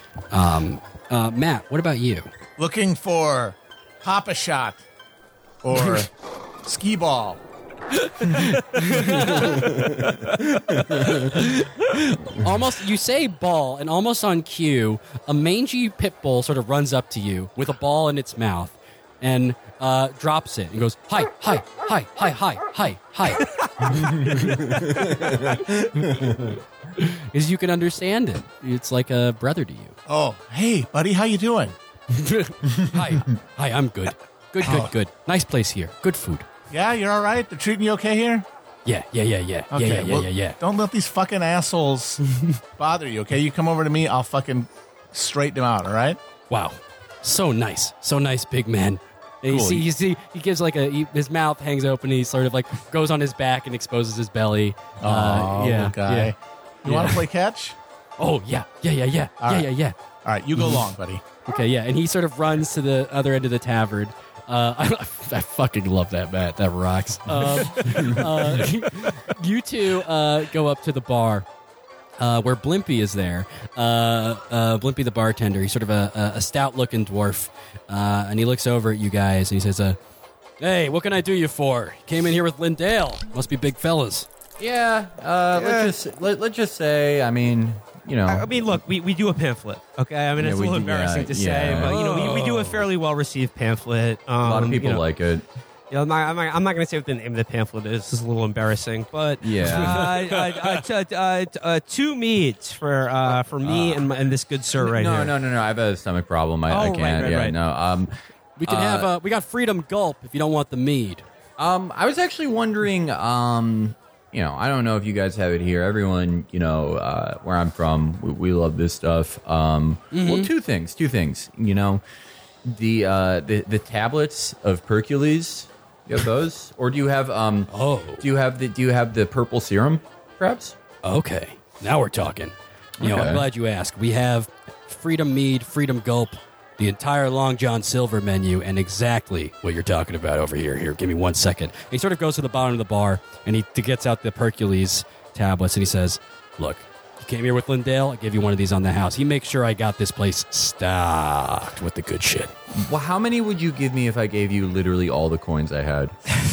Um, uh, Matt, what about you? Looking for Papa Shot or Skee Ball. Almost, you say ball, and almost on cue, a mangy pit bull sort of runs up to you with a ball in its mouth and uh, drops it and goes, hi, hi, hi, hi, hi, hi, hi. Because you can understand it. It's like a brother to you. Oh, hey, buddy, how you doing? Hi, hi, I'm good. Good, good, good. Nice place here. Good food. Yeah, you're all right? They're treating you okay here? Yeah, yeah, yeah, yeah. Okay, yeah, yeah, yeah, well, yeah, yeah. Don't let these fucking assholes bother you, okay? You come over to me, I'll fucking straighten them out, all right? Wow, so nice, so nice, big man. And you Cool. see, you see, he gives like a he, his mouth hangs open. And he sort of like goes on his back and exposes his belly. Oh, uh, yeah, little guy. yeah. You Yeah. want to play catch? Oh yeah, yeah, yeah, yeah, All yeah, right. yeah, yeah. All right, you go long, buddy. Okay, yeah, and he sort of runs to the other end of the tavern. Uh, I, I fucking love that, Matt. That rocks. Um, uh, you two uh, go up to the bar. Uh, where Blimpy is there. Uh, uh, Blimpy the bartender. He's sort of a, a, a stout-looking dwarf. Uh, and he looks over at you guys and he says, uh, hey, what can I do you for? Came in here with Lindale. Must be big fellas. Yeah, uh, let's just let, let's just say, I mean, you know, I I mean, look, we, we do a pamphlet, okay? I mean, Yeah, it's a we little do- embarrassing yeah, to say, yeah. but, you know, we, we do a fairly well-received pamphlet. Um, a lot of people you know, like it. Yeah, I'm not, I'm not, I'm not going to say what the name of the pamphlet is. This is a little embarrassing, but Yeah. uh, uh, uh, t- uh, t- uh, two meads for uh, for me and, my, and this good sir right no, here. no, no, no. I have a stomach problem. I, Oh, I right, can't. right, yeah, right. no. Um, We can Uh, have uh, we got Freedom Gulp if you don't want the mead. um, I was actually wondering. Um, you know, I don't know if you guys have it here. Everyone, you know, uh, where I'm from, we, we love this stuff. Um, well, two things. Two things. You know, the uh, the the tablets of Percules. You have those, or do you have um? Oh. Do you have the Do you have the purple serum? Perhaps. Okay, now we're talking. You know, Okay. I'm glad you asked. We have Freedom Mead, Freedom Gulp, the entire Long John Silver menu, and exactly what you're talking about over here. Here, give me one second. And he sort of goes to the bottom of the bar, and he gets out the Percules tablets, and he says, look, you came here with Lindale, I gave you one of these on the house. He makes sure I got this place stocked with the good shit. Well, how many would you give me if I gave you literally all the coins I had?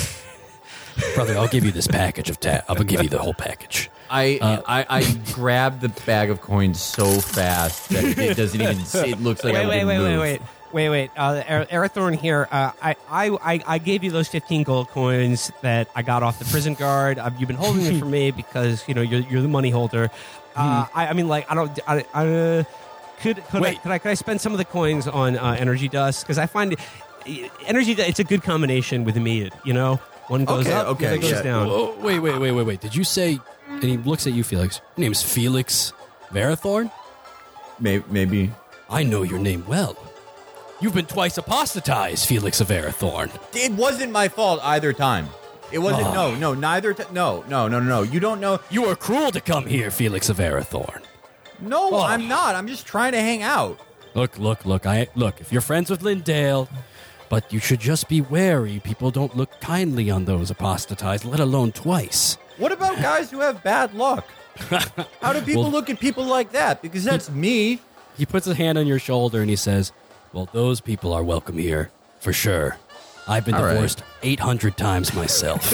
Brother, I'll give you this package of ta- I'll give you the whole package. I, I I grabbed the bag of coins so fast that it doesn't even. It looks like I Wait, wait, didn't wait, wait, move. wait, wait, wait. Uh, Er- Arathorn here. Uh, I, I, I, I gave you those fifteen gold coins that I got off the prison guard. Uh, you've been holding them for me because you know you're, you're the money holder. Uh, I, I mean, like, I don't. I, I, uh, could could I, Wait. could I could I spend some of the coins on uh, energy dust because I find it, energy. It's a good combination with mead. You know, one goes Okay, up, okay, the other goes yeah. down. Oh, wait, wait, wait, wait, wait. Did you say, and he looks at you, Felix, your name's Felix Varathorn? Maybe, maybe. I know your name well. You've been twice apostatized, Felix of Arathorn. It wasn't my fault either time. It wasn't. Oh. No, no, neither. T- no, no, no, no, no. You don't know. You were cruel to come here, Felix of Arathorn. No, Oh. I'm not. I'm just trying to hang out. Look, look, look, I look, if you're friends with Lindale, but you should just be wary. People don't look kindly on those apostatized, let alone twice. What about guys who have bad luck? How do people Well- look at people like that? Because that's me. He puts his hand on your shoulder and he says, well, those people are welcome here, for sure. I've been All right. divorced eight hundred times myself.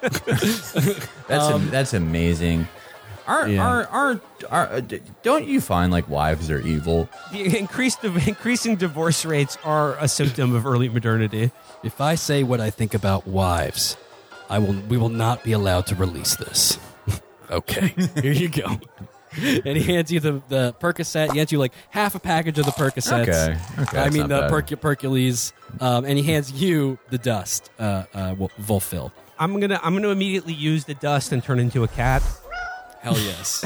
That's am- that's amazing. Aren't, Yeah. aren't, aren't, aren't, uh, d- don't you find like wives are evil? The increased increasing divorce rates are a symptom of early modernity. If I say what I think about wives, I will. We will not be allowed to release this. Okay, here you go. And he hands you the, the Percocet. He hands you like half a package of the Percocets. Okay, okay, I that's mean not the bad. Perc- Percules. Um, and he hands you the dust, uh, uh, Vol- Volfil. I'm gonna I'm gonna immediately use the dust and turn into a cat. Hell yes.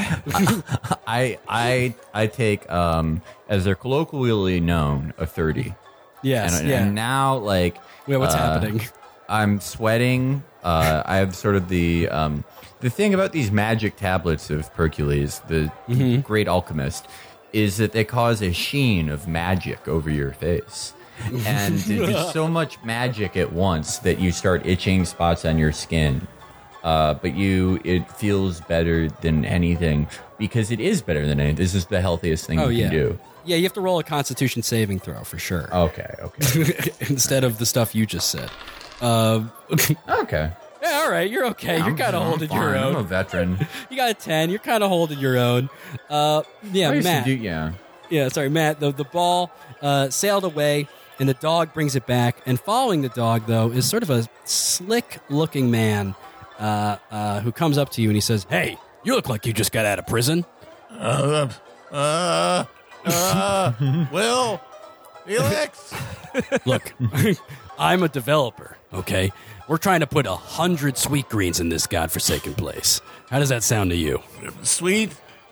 I I I take um as they're colloquially known a thirty. Yes. and, yeah. and now like Wait, what's uh, happening? I'm sweating. Uh, I have sort of the um, the thing about these magic tablets of Percules, the Mm-hmm. great alchemist, is that they cause a sheen of magic over your face. And there's so much magic at once that you start itching spots on your skin. Uh, but you, it feels better than anything because it is better than anything. This is the healthiest thing Oh you yeah. can do. Yeah, you have to roll a Constitution saving throw for sure. Okay, okay, Instead of the stuff you just said. Um, okay. yeah, all right, you're okay. You're I'm- kind of I'm holding your fine. I'm a own. veteran. You got a ten. You're kind of holding your own. Uh, yeah, I used Matt. to do, yeah. Yeah, sorry, Matt. The the ball uh, sailed away, and the dog brings it back. And following the dog, though, is sort of a slick-looking man uh, uh, who comes up to you and he says, "Hey, you look like you just got out of prison." Uh, uh, uh, Will, Felix. Look, I'm a developer. Okay, we're trying to put a hundred sweet greens in this godforsaken place. How does that sound to you? Sweet.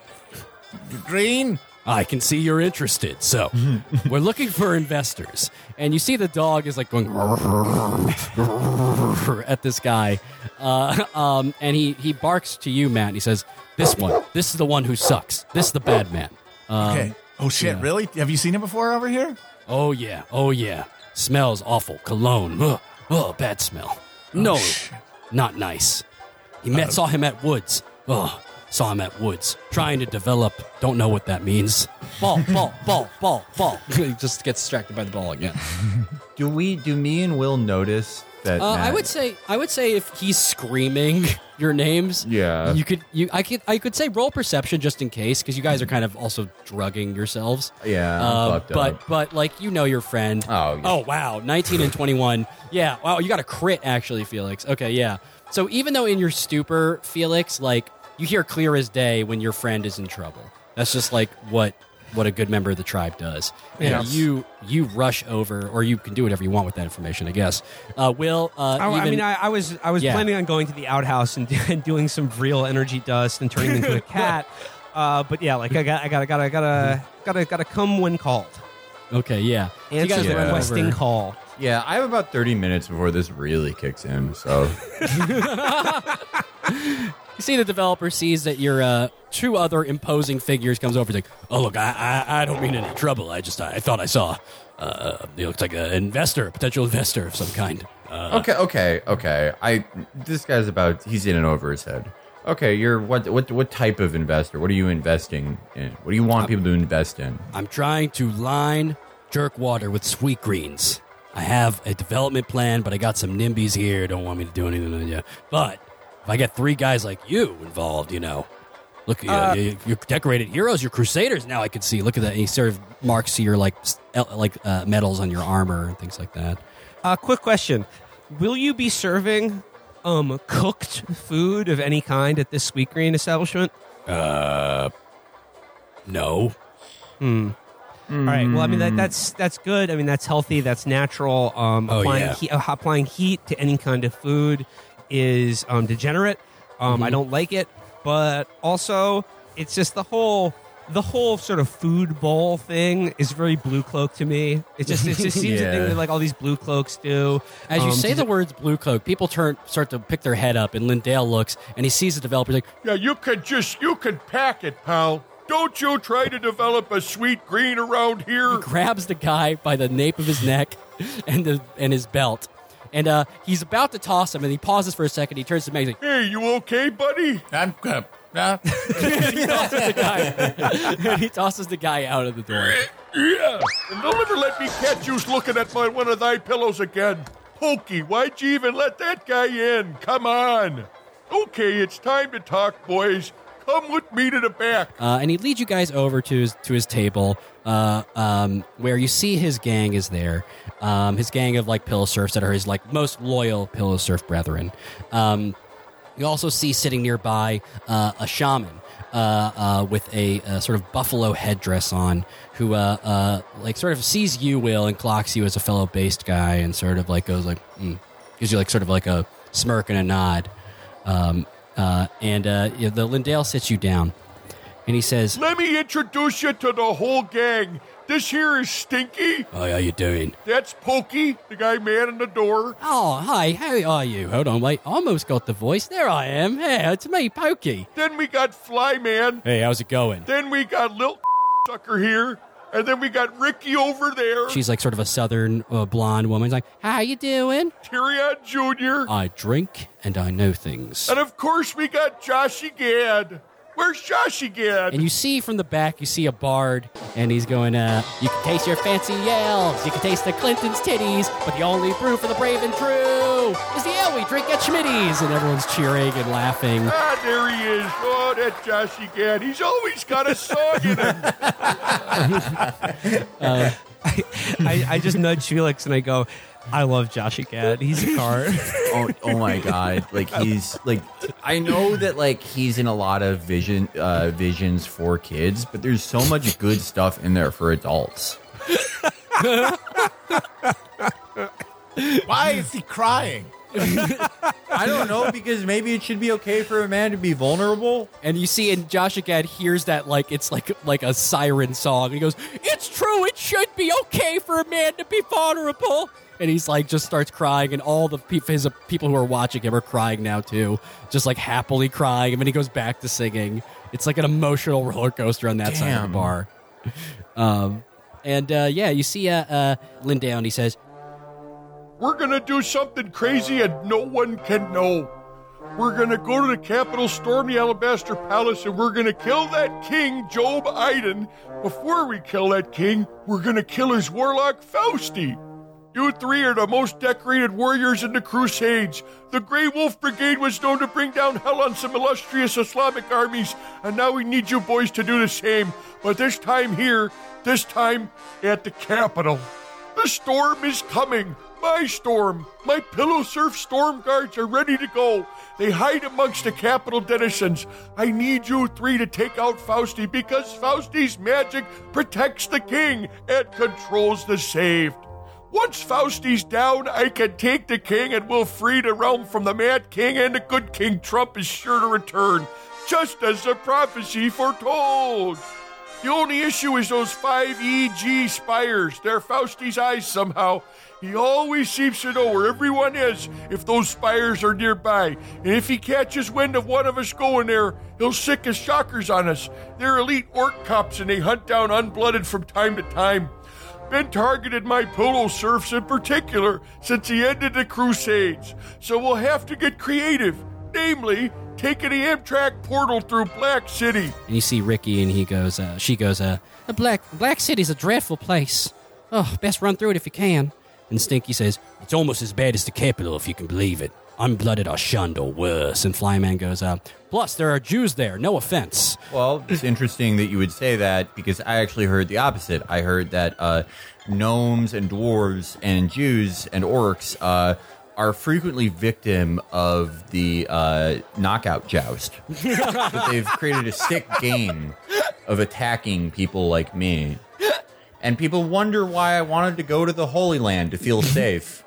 Green. I can see you're interested. So, we're looking for investors. And you see the dog is like going at this guy. Uh, um, and he, he barks to you, Matt. And he says, this one, this is the one who sucks. This is the bad man. Um, Okay. Oh shit! yeah. Really? Have you seen him before over here? Oh, yeah. Oh, yeah. Smells awful. Cologne. Ugh. Oh, bad smell. No, not nice. He met, saw him at Woods. Oh, saw him at Woods. Trying to develop. Don't know what that means. Ball, ball, ball, ball, ball. He just gets distracted by the ball again. Do we? Do me and Will notice that Uh, I Matt- would say I would say if he's screaming your names, Yeah. you could you I could I could say roll perception just in case because you guys are kind of also drugging yourselves. Yeah, I'm Um, fucked but up. but like you know your friend. Oh, yeah. oh wow, nineteen and twenty-one. Yeah, wow, you got a crit actually, Felix. Okay, yeah. So even though in your stupor, Felix, like you hear clear as day when your friend is in trouble. That's just like what. What a good member of the tribe does. And Yes. you you rush over, or you can do whatever you want with that information, I guess. Uh, Will, uh, I, I even- mean, I, I was I was Yeah. planning on going to the outhouse and, and doing some real energy dust and turning into a cat. Uh, but yeah, like I got I got I got I got to got to got to come when called. okay, yeah. So you Answer guys the run requesting over. call. Yeah, I have about thirty minutes before this really kicks in. So You see the developer sees that your uh, two other imposing figures comes over. He's like, "Oh look, I I, I don't mean any trouble. I just I, thought I saw. Uh, he looks like an investor, a potential investor of some kind." Uh, okay, okay, okay. I this guy's about he's in and over his head. Okay, you're what what what type of investor? What are you investing in? What do you want people to invest in? I'm trying to line Jerkwater with sweet greens. I have a development plan, but I got some NIMBYs here. Don't want me to do anything with you. But if I get three guys like you involved, you know, look, Uh, you, you're decorated heroes, you're crusaders. Now I can see. Look at that. And he sort of marks your like s- el- like uh, medals on your armor and things like that. Uh, quick question: will you be serving um, cooked food of any kind at this Sweet Green establishment? Uh, no. All right. Well, I mean that, that's that's good. I mean that's healthy. That's natural. Um, Oh, applying, yeah. heat, uh, applying heat to any kind of food is um, degenerate. Um, Mm-hmm. I don't like it, but also it's just the whole the whole sort of food bowl thing is very Blue Cloak to me. It just it just seems a thing Yeah. that like all these Blue Cloaks do. As you Um, say to- the words blue cloak, people turn start to pick their head up, and Lindale looks and he sees the developer. He's like, Yeah, you could just, you could pack it, pal. Don't you try to develop a sweet green around here. grabs the guy by the nape of his neck and the and his belt, and uh, he's about to toss him, and he pauses for a second. He turns to me, he's like, Hey, you okay, buddy? I'm good. Yeah. he tosses the guy, and he tosses the guy out of the door. Yeah. And don't ever let me catch you looking at my one of thy pillows again. Pokey, why'd you even let that guy in? Come on. Okay, it's time to talk, boys. Come with me to the back. Uh, and he leads you guys over to his to his table, uh, um, where you see his gang is there. Um, his gang of like pillow serfs that are his like most loyal pillow serf brethren. Um, you also see sitting nearby uh, a shaman uh, uh, with a, a sort of buffalo headdress on, who uh, uh, like sort of sees you, Will, and clocks you as a fellow based guy, and sort of like goes like mm, gives you like sort of like a smirk and a nod. Um, uh, and uh, yeah, the Lindale sits you down, and he says, Let me introduce you to the whole gang. This here is Stinky. "Oh, how you doing?" That's Pokey, the guy man in the door. "Oh, hi, how are you?" "Hold on, wait, I almost got the voice. There I am. Hey, it's me, Pokey." Then we got Flyman. "Hey, how's it going?" Then we got Lil Sucker here. And then we got Ricky over there. She's like sort of a southern uh, blonde woman. She's like, "How you doing?" Tyrion Junior "I drink and I know things." And of course we got Joshy Gad. Where's Joshy Gad? And you see from the back, you see a bard, and he's going, uh, "You can taste your fancy yells. You can taste the Clinton's titties, but the only brew for the brave and true is the ale we drink at Schmitty's." And everyone's cheering and laughing. Ah, there he is. Oh, that Joshy Gad. He's always got a song in him. I, I just nudge Felix and I go, I love Joshy Gad. He's a card. oh, oh my god! Like he's like, I know that like he's in a lot of vision uh, visions for kids, but there's so much good stuff in there for adults. Why is he crying? I don't know, because maybe it should be okay for a man to be vulnerable. And you see, and Josh Gad hears that like it's like like a siren song. And he goes, "It's true. It should be okay for a man to be vulnerable." And he's like, just starts crying, and all the pe- his uh, people who are watching him are crying now too, just like happily crying. And then he goes back to singing. It's like an emotional roller coaster on that side of Damn. the bar. Um, and uh, yeah, you see uh, uh, Lindale, and he says, We're going to do something crazy and no one can know. We're going to go to the Capitol, storm the Alabaster Palace, and we're going to kill that king, Job Iden. Before we kill that king, we're going to kill his warlock, Fausti. You three are the most decorated warriors in the Crusades. The Grey Wolf Brigade was known to bring down hell on some illustrious Islamic armies, and now we need you boys to do the same. But this time here, this time at the Capitol. The storm is coming. My storm. My Pillow Surf storm guards are ready to go. They hide amongst the Capitol denizens. I need you three to take out Fausti because Fausti's magic protects the king and controls the saved. Once Fausti's down, I can take the king and we'll free the realm from the mad king, and the good King Trump is sure to return, just as the prophecy foretold. The only issue is those five E G spires. They're Fausti's eyes somehow. He always seems to know where everyone is if those spires are nearby. And if he catches wind of one of us going there, he'll sick his shockers on us. They're elite orc cops and they hunt down unblooded from time to time. Ben targeted my Pillow Surfs in particular since he ended the Crusades. So we'll have to get creative. Namely, taking the Amtrak portal through Black City. And you see Ricky, and he goes, uh, she goes, uh, Black Black City's a dreadful place. Oh, best run through it if you can. And Stinky says, it's almost as bad as the Capitol, if you can believe it. Unblooded are shunned or worse. And Flyman goes, uh, plus there are Jews there, no offense. Well, it's interesting that you would say that because I actually heard the opposite. I heard that uh, gnomes and dwarves and Jews and orcs uh, are frequently victim of the uh, knockout joust. That they've created a sick game of attacking people like me. And people wonder why I wanted to go to the Holy Land to feel safe.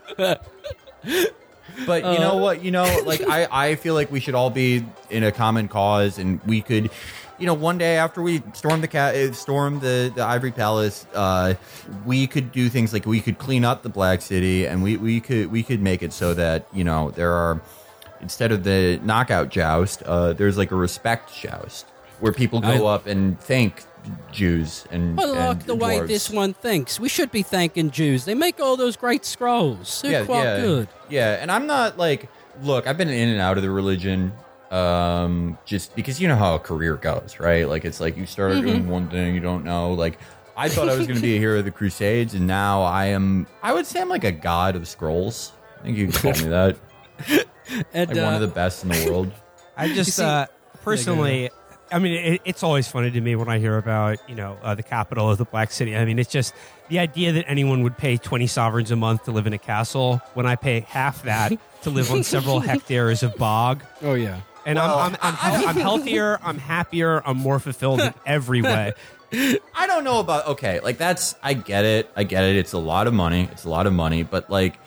But you know what? You know, like, I, I feel like we should all be in a common cause, and we could, you know, one day after we storm the ca- storm the, the Ivory Palace, uh, we could do things like we could clean up the Black City, and we, we could we could make it so that, you know, there are, instead of the knockout joust, uh, there's like a respect joust where people go I, up and thank Jews and Well, and look, the way dwarves. this one thinks, we should be thanking Jews. They make all those great scrolls. They're yeah, quite yeah, good. Yeah, and I'm not like, look, I've been in and out of the religion, um, just because you know how a career goes, right? Like, it's like you start Mm-hmm. doing one thing, you don't know. Like, I thought I was going to be a hero of the Crusades, and now I am. I would say I'm like a god of scrolls. I think you can call me that. And, Like uh, one of the best in the world. I just see- uh, personally, I mean, it, it's always funny to me when I hear about, you know, uh, the capital of the Black City. I mean, it's just the idea that anyone would pay twenty sovereigns a month to live in a castle when I pay half that to live on several hectares of bog. Oh, yeah. And I'm, I'm, I'm, hel- I'm healthier, I'm happier, I'm more fulfilled in every way. I don't know about okay, like that's I get it, I get it. It's a lot of money, it's a lot of money, but like,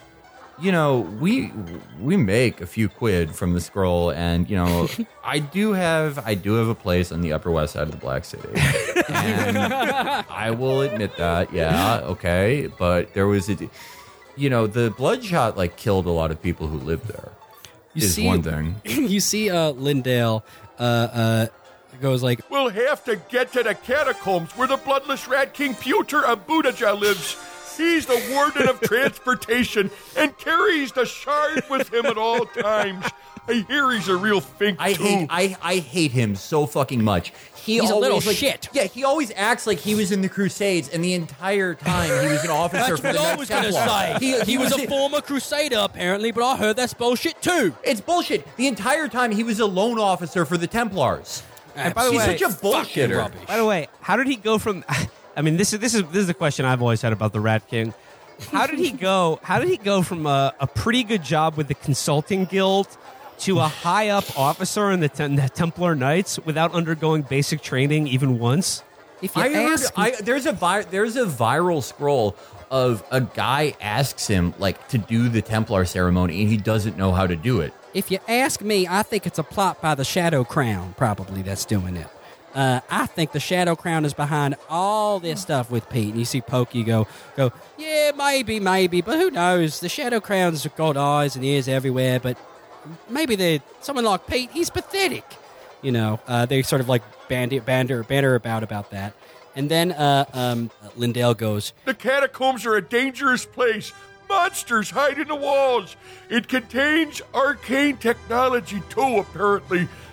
you know, we we make a few quid from the scroll, and you know, I do have I do have a place on the Upper West Side of the Black City, and I will admit that, yeah, okay, but there was a, you know, the Bloodshot like killed a lot of people who lived there. You is see, one thing. You see, uh, Lindale uh, uh, goes like, We'll have to get to the catacombs where the bloodless rat king Pewter Abudaja lives. He's the warden of transportation and carries the shard with him at all times. I hear he's a real fink, I too. hate I, I hate him so fucking much. He He's a always, little like, shit. Yeah, he always acts like he was in the Crusades, and the entire time he was an officer for the Knights Templar. He, he was a the- former crusader, apparently, but I heard that's bullshit, too. It's bullshit. The entire time he was a lone officer for the Templars. And by the He's way, such a bullshitter. rubbish. By the way, how did he go from? I mean, this is this is this is the question I've always had about the Rat King. How did he go? How did he go from a, a pretty good job with the Consulting Guild to a high up officer in the, Tem- the Templar Knights without undergoing basic training even once? If you I heard, ask I, there's a vi- there's a viral scroll of a guy asks him like to do the Templar ceremony, and he doesn't know how to do it. If you ask me, I think it's a plot by the Shadow Crown, probably, that's doing it. Uh, I think the Shadow Crown is behind all this stuff with Pete. And you see Pokey go, go, yeah, maybe, maybe, but who knows? The Shadow Crown's got eyes and ears everywhere, but maybe they someone like Pete, he's pathetic. You know, uh, they sort of like bandy, banter, banter about about that. And then uh, um, Lindale goes, The catacombs are a dangerous place. Monsters hide in the walls. It contains arcane technology, too, apparently.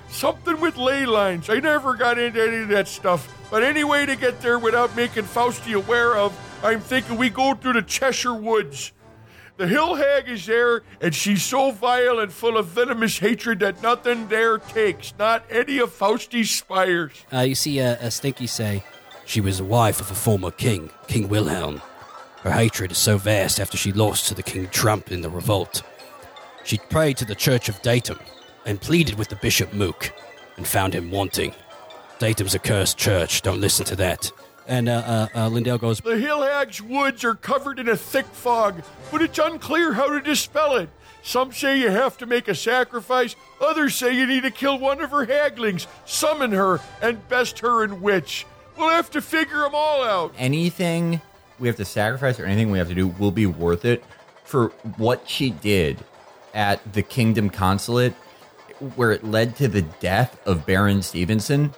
Something with ley lines. I never got into any of that stuff. But any way to get there without making Fausti aware of, I'm thinking we go through the Cheshire Woods. The hill hag is there, and she's so vile and full of venomous hatred that nothing there takes, not any of Fausti's spires. Uh, you see a, a Stinky say, "She was the wife of a former king, King Wilhelm. Her hatred is so vast after she lost to the King Trump in the revolt. She prayed to the Church of Datum and pleaded with the Bishop Mook and found him wanting. Datum's a cursed church, don't listen to that." And uh, uh, uh, Lindell goes, The hill hag's woods are covered in a thick fog, but it's unclear how to dispel it. Some say you have to make a sacrifice, others say you need to kill one of her haglings, summon her, and best her in witch. We'll have to figure them all out. Anything we have to sacrifice or anything we have to do will be worth it for what she did at the Kingdom Consulate, where it led to the death of Baron Stevenson.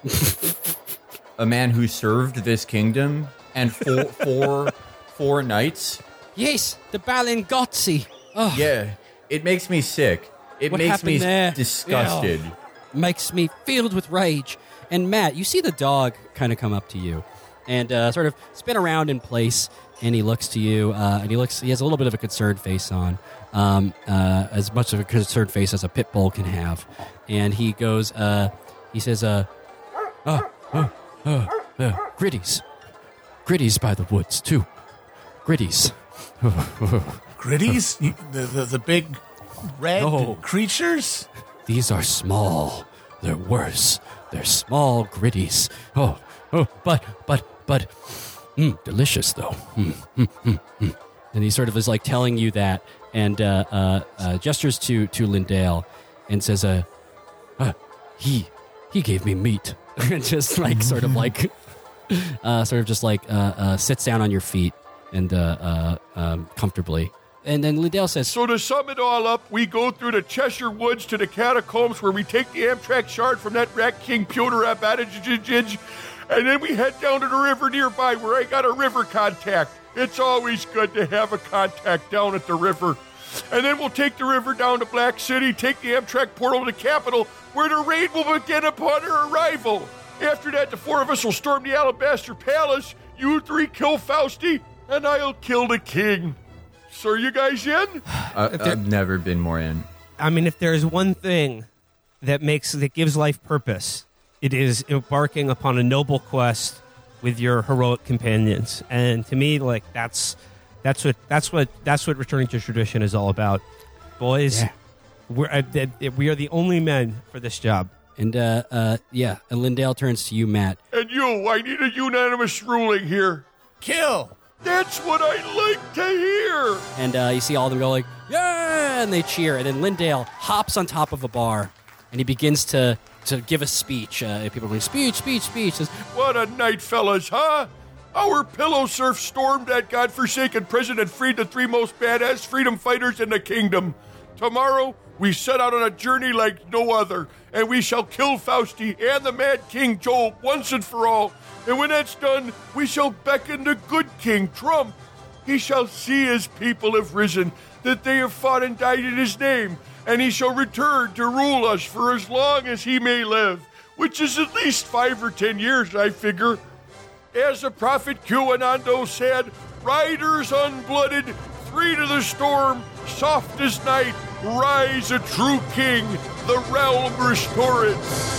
A man who served this kingdom and four, four, four knights. "Yes, the Balin Gotzi. Oh, Yeah, it makes me sick. It What makes happened me there? disgusted. Yeah. Makes me filled with rage." And Matt, you see the dog kind of come up to you and uh, sort of spin around in place, and he looks to you, uh, and he looks. He has a little bit of a concerned face on, um, uh, as much of a concerned face as a pit bull can have, and he goes. Uh, he says, uh, "Oh, oh, oh, uh, Gritties, Gritties by the woods too, Gritties." Gritties? You- the, the the big red No. creatures? These are small. They're worse. They're small gritties. Oh, oh, but, but, but, mm, delicious though. Mm, mm, mm, mm. And he sort of is like telling you that, and uh, uh, uh, gestures to to Lindale, and says, "Uh, uh he he gave me meat," and just like sort of like, uh, sort of just like uh, uh, sits down on your feet and uh, uh, um, comfortably. And then Lindale says, So to sum it all up, we go through the Cheshire Woods to the catacombs where we take the Amtrak shard from that rat king Pyotr Abadajij, and then we head down to the river nearby where I got a river contact. It's always good to have a contact down at the river. And then we'll take the river down to Black City, take the Amtrak portal to the capital, where the raid will begin upon her arrival. After that, the four of us will storm the Alabaster Palace, you three kill Fausti, and I'll kill the king. So are you guys in? Uh, I've never been more in. I mean, if there's one thing that makes that gives life purpose, it is embarking upon a noble quest with your heroic companions. And to me, like that's that's what that's what that's what returning to tradition is all about, boys. Yeah. We're uh, th- we are the only men for this job. and uh, uh, yeah, and Lindale turns to you, Matt. And you, I need a unanimous ruling here. Kill! That's what I like to hear. And uh, you see all of them go like, "Yeah!" and they cheer. And then Lindale hops on top of a bar, and he begins to, to give a speech. Uh, people are going, "Speech, speech, speech." Says, What a night, fellas, huh? Our pillow surf stormed that godforsaken prison and freed the three most badass freedom fighters in the kingdom. Tomorrow, we set out on a journey like no other, and we shall kill Fausti and the Mad King Joel once and for all. And when that's done, we shall beckon the good King Trump. He shall see his people have risen, that they have fought and died in his name, and he shall return to rule us for as long as he may live, which is at least five or ten years, I figure. As the prophet QAnando said, riders unblooded, three to the storm, soft as night, rise a true king, the realm restored.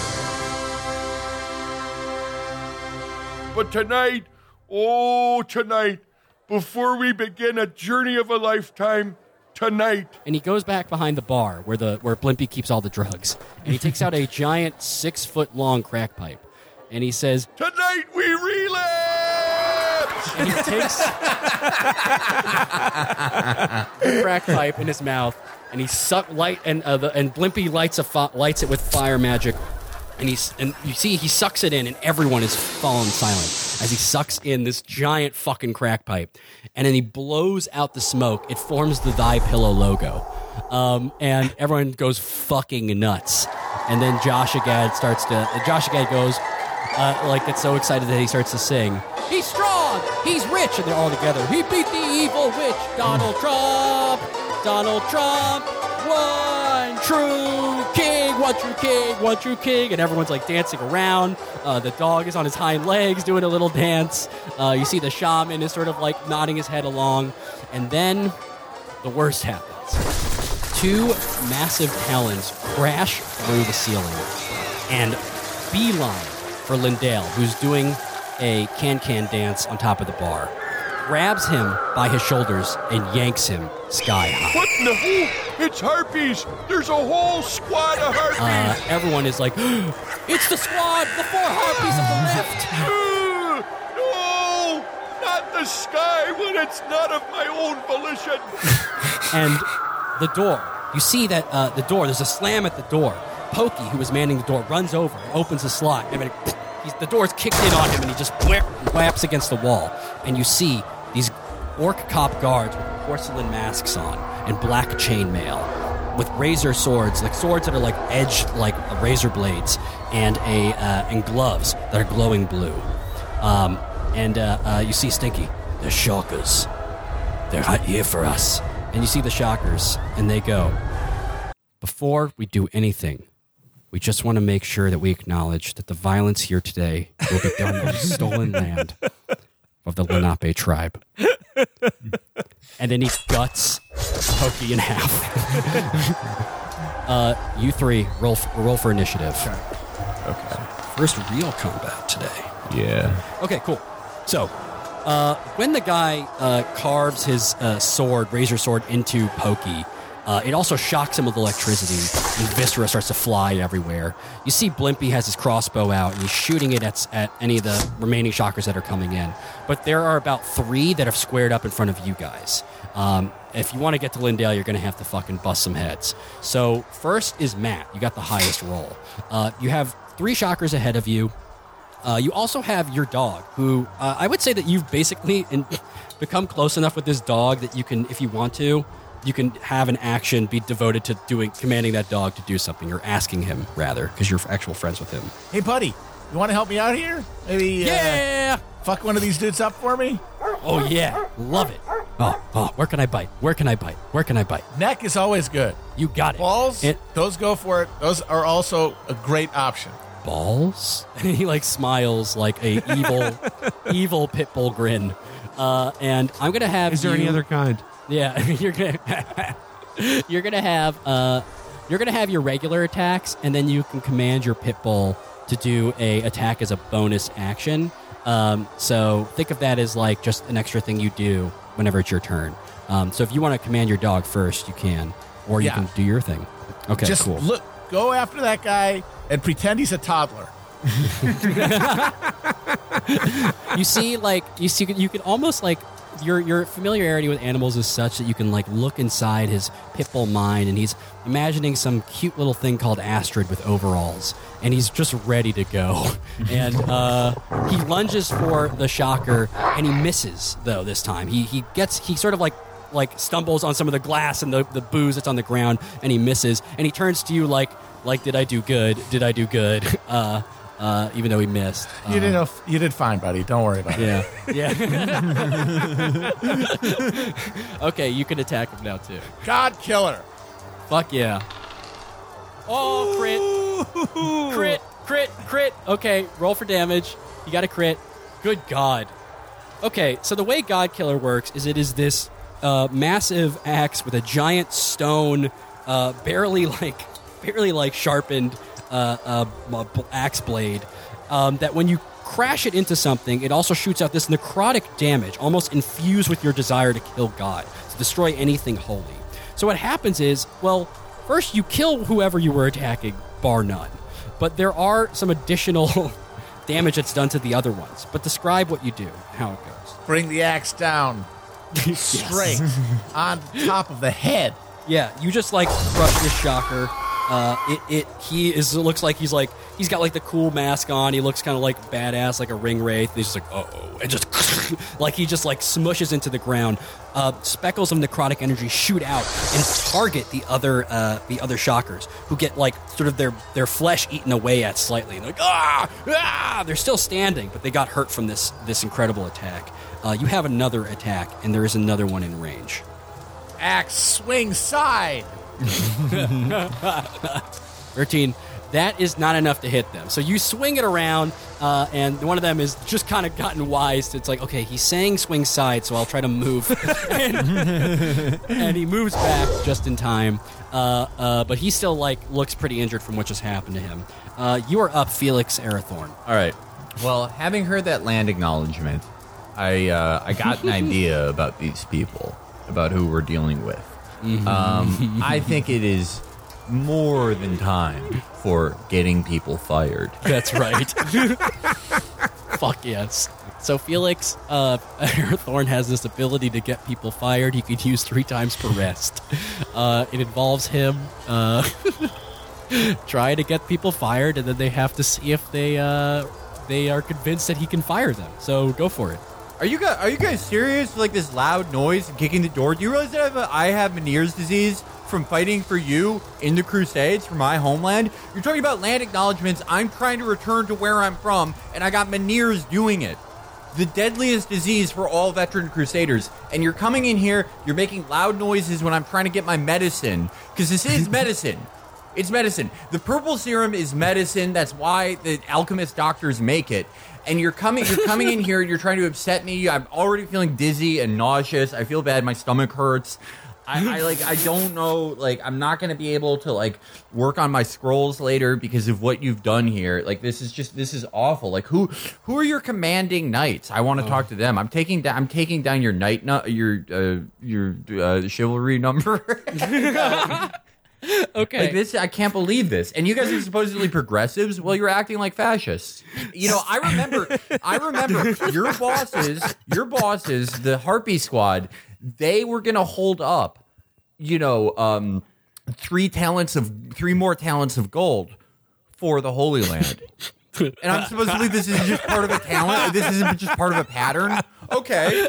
But tonight, oh, tonight, before we begin a journey of a lifetime, tonight, and he goes back behind the bar where the where Blimpy keeps all the drugs, and he takes out a giant six foot long crack pipe, and he says, tonight we relapse! and he takes the crack pipe in his mouth, and he suck light, and uh, the, and Blimpy lights a fi- lights it with fire magic. And he's and you see he sucks it in, and everyone is fallen silent as he sucks in this giant fucking crack pipe, and then he blows out the smoke. It forms the Thy Pillow logo, um, and everyone goes fucking nuts. And then Josh Agad starts to. Josh Agad goes uh, like gets so excited that he starts to sing. He's strong. He's rich, and they're all together. He beat the evil witch, Donald Trump. Donald Trump, one true king. one true king, one true king, and everyone's like dancing around. Uh, the dog is on his hind legs doing a little dance. Uh, you see the shaman is sort of like nodding his head along, and then the worst happens. Two massive talons crash through the ceiling and beeline for Lindale, who's doing a can-can dance on top of the bar. Grabs him by his shoulders and yanks him sky high. What in the hell? It's harpies. There's a whole squad of harpies. Uh, everyone is like, it's the squad, the four harpies of the left. Uh, no, not the sky when it's not of my own volition. And the door, you see that uh, the door, there's a slam at the door. Pokey, who was manning the door, runs over and opens the slot. I mean, he's, the door's kicked in on him, and he just whap, whaps against the wall. And you see these orc cop guards with porcelain masks on and black chainmail, with razor swords, like swords that are like edged like razor blades, and a uh, and gloves that are glowing blue. Um, and uh, uh, you see Stinky. The Shockers. They're right here for us. And you see the Shockers, and they go, before we do anything, we just want to make sure that we acknowledge that the violence here today will be done on the stolen land of the Lenape tribe. And then he guts Pokey in half. uh, you three, roll, f- roll for initiative. Okay. First real combat today. Yeah. Okay, cool. So, uh, when the guy uh, carves his uh, sword, razor sword, into Pokey, uh, it also shocks him with electricity, and viscera starts to fly everywhere. You see Blimpy has his crossbow out, and he's shooting it at, at any of the remaining shockers that are coming in. But there are about three that have squared up in front of you guys. Um, if you want to get to Lindale, you're going to have to fucking bust some heads. So, first is Matt. You got the highest roll. Uh, you have three shockers ahead of you. Uh, you also have your dog, who uh, I would say that you've basically in, become close enough with this dog that you can, if you want to, you can have an action be devoted to doing, commanding that dog to do something, or asking him, rather, because you're actual friends with him. Hey, buddy, you want to help me out here? Maybe Yeah! uh, fuck one of these dudes up for me? Oh, yeah. Love it. Oh, oh, where can I bite? Where can I bite? Where can I bite? Neck is always good. You got it. Balls, It- those go for it. Those are also a great option. balls? And he like smiles like a evil, evil pit bull grin. Uh, and I'm gonna have. Is there you, any other kind? Yeah, you're gonna. you're gonna have. Uh, you're gonna have your regular attacks, and then you can command your pit bull to do a attack as a bonus action. Um, so think of that as like just an extra thing you do whenever it's your turn. Um, so if you want to command your dog first, you can, or you Yeah. can do your thing. Okay, Just cool. look, go after that guy and pretend he's a toddler. You see, like you see, you can almost like your your familiarity with animals is such that you can like look inside his pit bull mind, and he's imagining some cute little thing called Astrid with overalls, and he's just ready to go. And uh, he lunges for the shocker, and he misses though this time. He he gets he sort of like. like stumbles on some of the glass and the, the booze that's on the ground, and he misses, and he turns to you like like did I do good? Did I do good? Uh, uh, even though he missed. You Um, did know, you did fine, buddy. Don't worry about it. Yeah. Yeah. Okay, you can attack him now too. God killer. Fuck yeah. Oh, crit. Crit, crit, crit. Okay, roll for damage. You got a crit. Good God. Okay, so the way God Killer works is it is this uh, massive axe with a giant stone, uh, barely like, barely like sharpened uh, uh, axe blade. Um, that when you crash it into something, it also shoots out this necrotic damage, almost infused with your desire to kill God, to destroy anything holy. So what happens is, well, first you kill whoever you were attacking, bar none. But there are some additional damage that's done to the other ones. But describe what you do, how it goes. Bring the axe down straight on top of the head. Yeah, you just like crush this shocker. Uh, it, it he is it looks like he's like he's got like the cool mask on. He looks kind of like badass, like a ring wraith. He's just like uh oh, and just like he just like smushes into the ground. Uh, speckles of necrotic energy shoot out and target the other uh, the other shockers, who get like sort of their their flesh eaten away at slightly. They're like ah ah, they're still standing, but they got hurt from this this incredible attack. Uh, you have another attack, and there is another one in range. Axe swing side. thirteen. That is not enough to hit them. So you swing it around, uh, and one of them is just kind of gotten wise. It's like, okay, he's saying swing side, so I'll try to move. and, and he moves back just in time. Uh, uh, but he still like looks pretty injured from what just happened to him. Uh, you are up, Felix Arathorn. All right. Well, having heard that land acknowledgement, I uh, I got an idea about these people, about who we're dealing with. Mm-hmm. Um, I think it is more than time for getting people fired. That's right. Fuck yes. So Felix uh, Arathorn has this ability to get people fired. He could use three times per rest. Uh, it involves him uh, trying to get people fired, and then they have to see if they uh, they are convinced that he can fire them. So go for it. Are you guys, are you guys serious? Like this loud noise and kicking the door? Do you realize that I have, a, I have Meniere's disease from fighting for you in the Crusades for my homeland? You're talking about land acknowledgements. I'm trying to return to where I'm from, and I got Meniere's doing it. The deadliest disease for all veteran Crusaders. And you're coming in here, you're making loud noises when I'm trying to get my medicine. Because this is medicine. It's medicine. The purple serum is medicine. That's why the alchemist doctors make it. And you're coming you're coming in here, you're trying to upset me. I'm already feeling dizzy and nauseous. I feel bad. My stomach hurts. I, I like I don't know, like I'm not gonna be able to like work on my scrolls later because of what you've done here. Like this is just this is awful. Like who who are your commanding knights? I want to oh. talk to them. I'm taking down I'm taking down your knight nu- your uh, your uh, chivalry number. Okay. Like this, I can't believe this. And you guys are supposedly progressives. Well, you're acting like fascists. You know, I remember, I remember your bosses, your bosses, the Harpy Squad. They were gonna hold up, you know, um, three talents of three more talents of gold for the Holy Land. And I'm supposed to believe this is just part of a talent. This isn't just part of a pattern. Okay.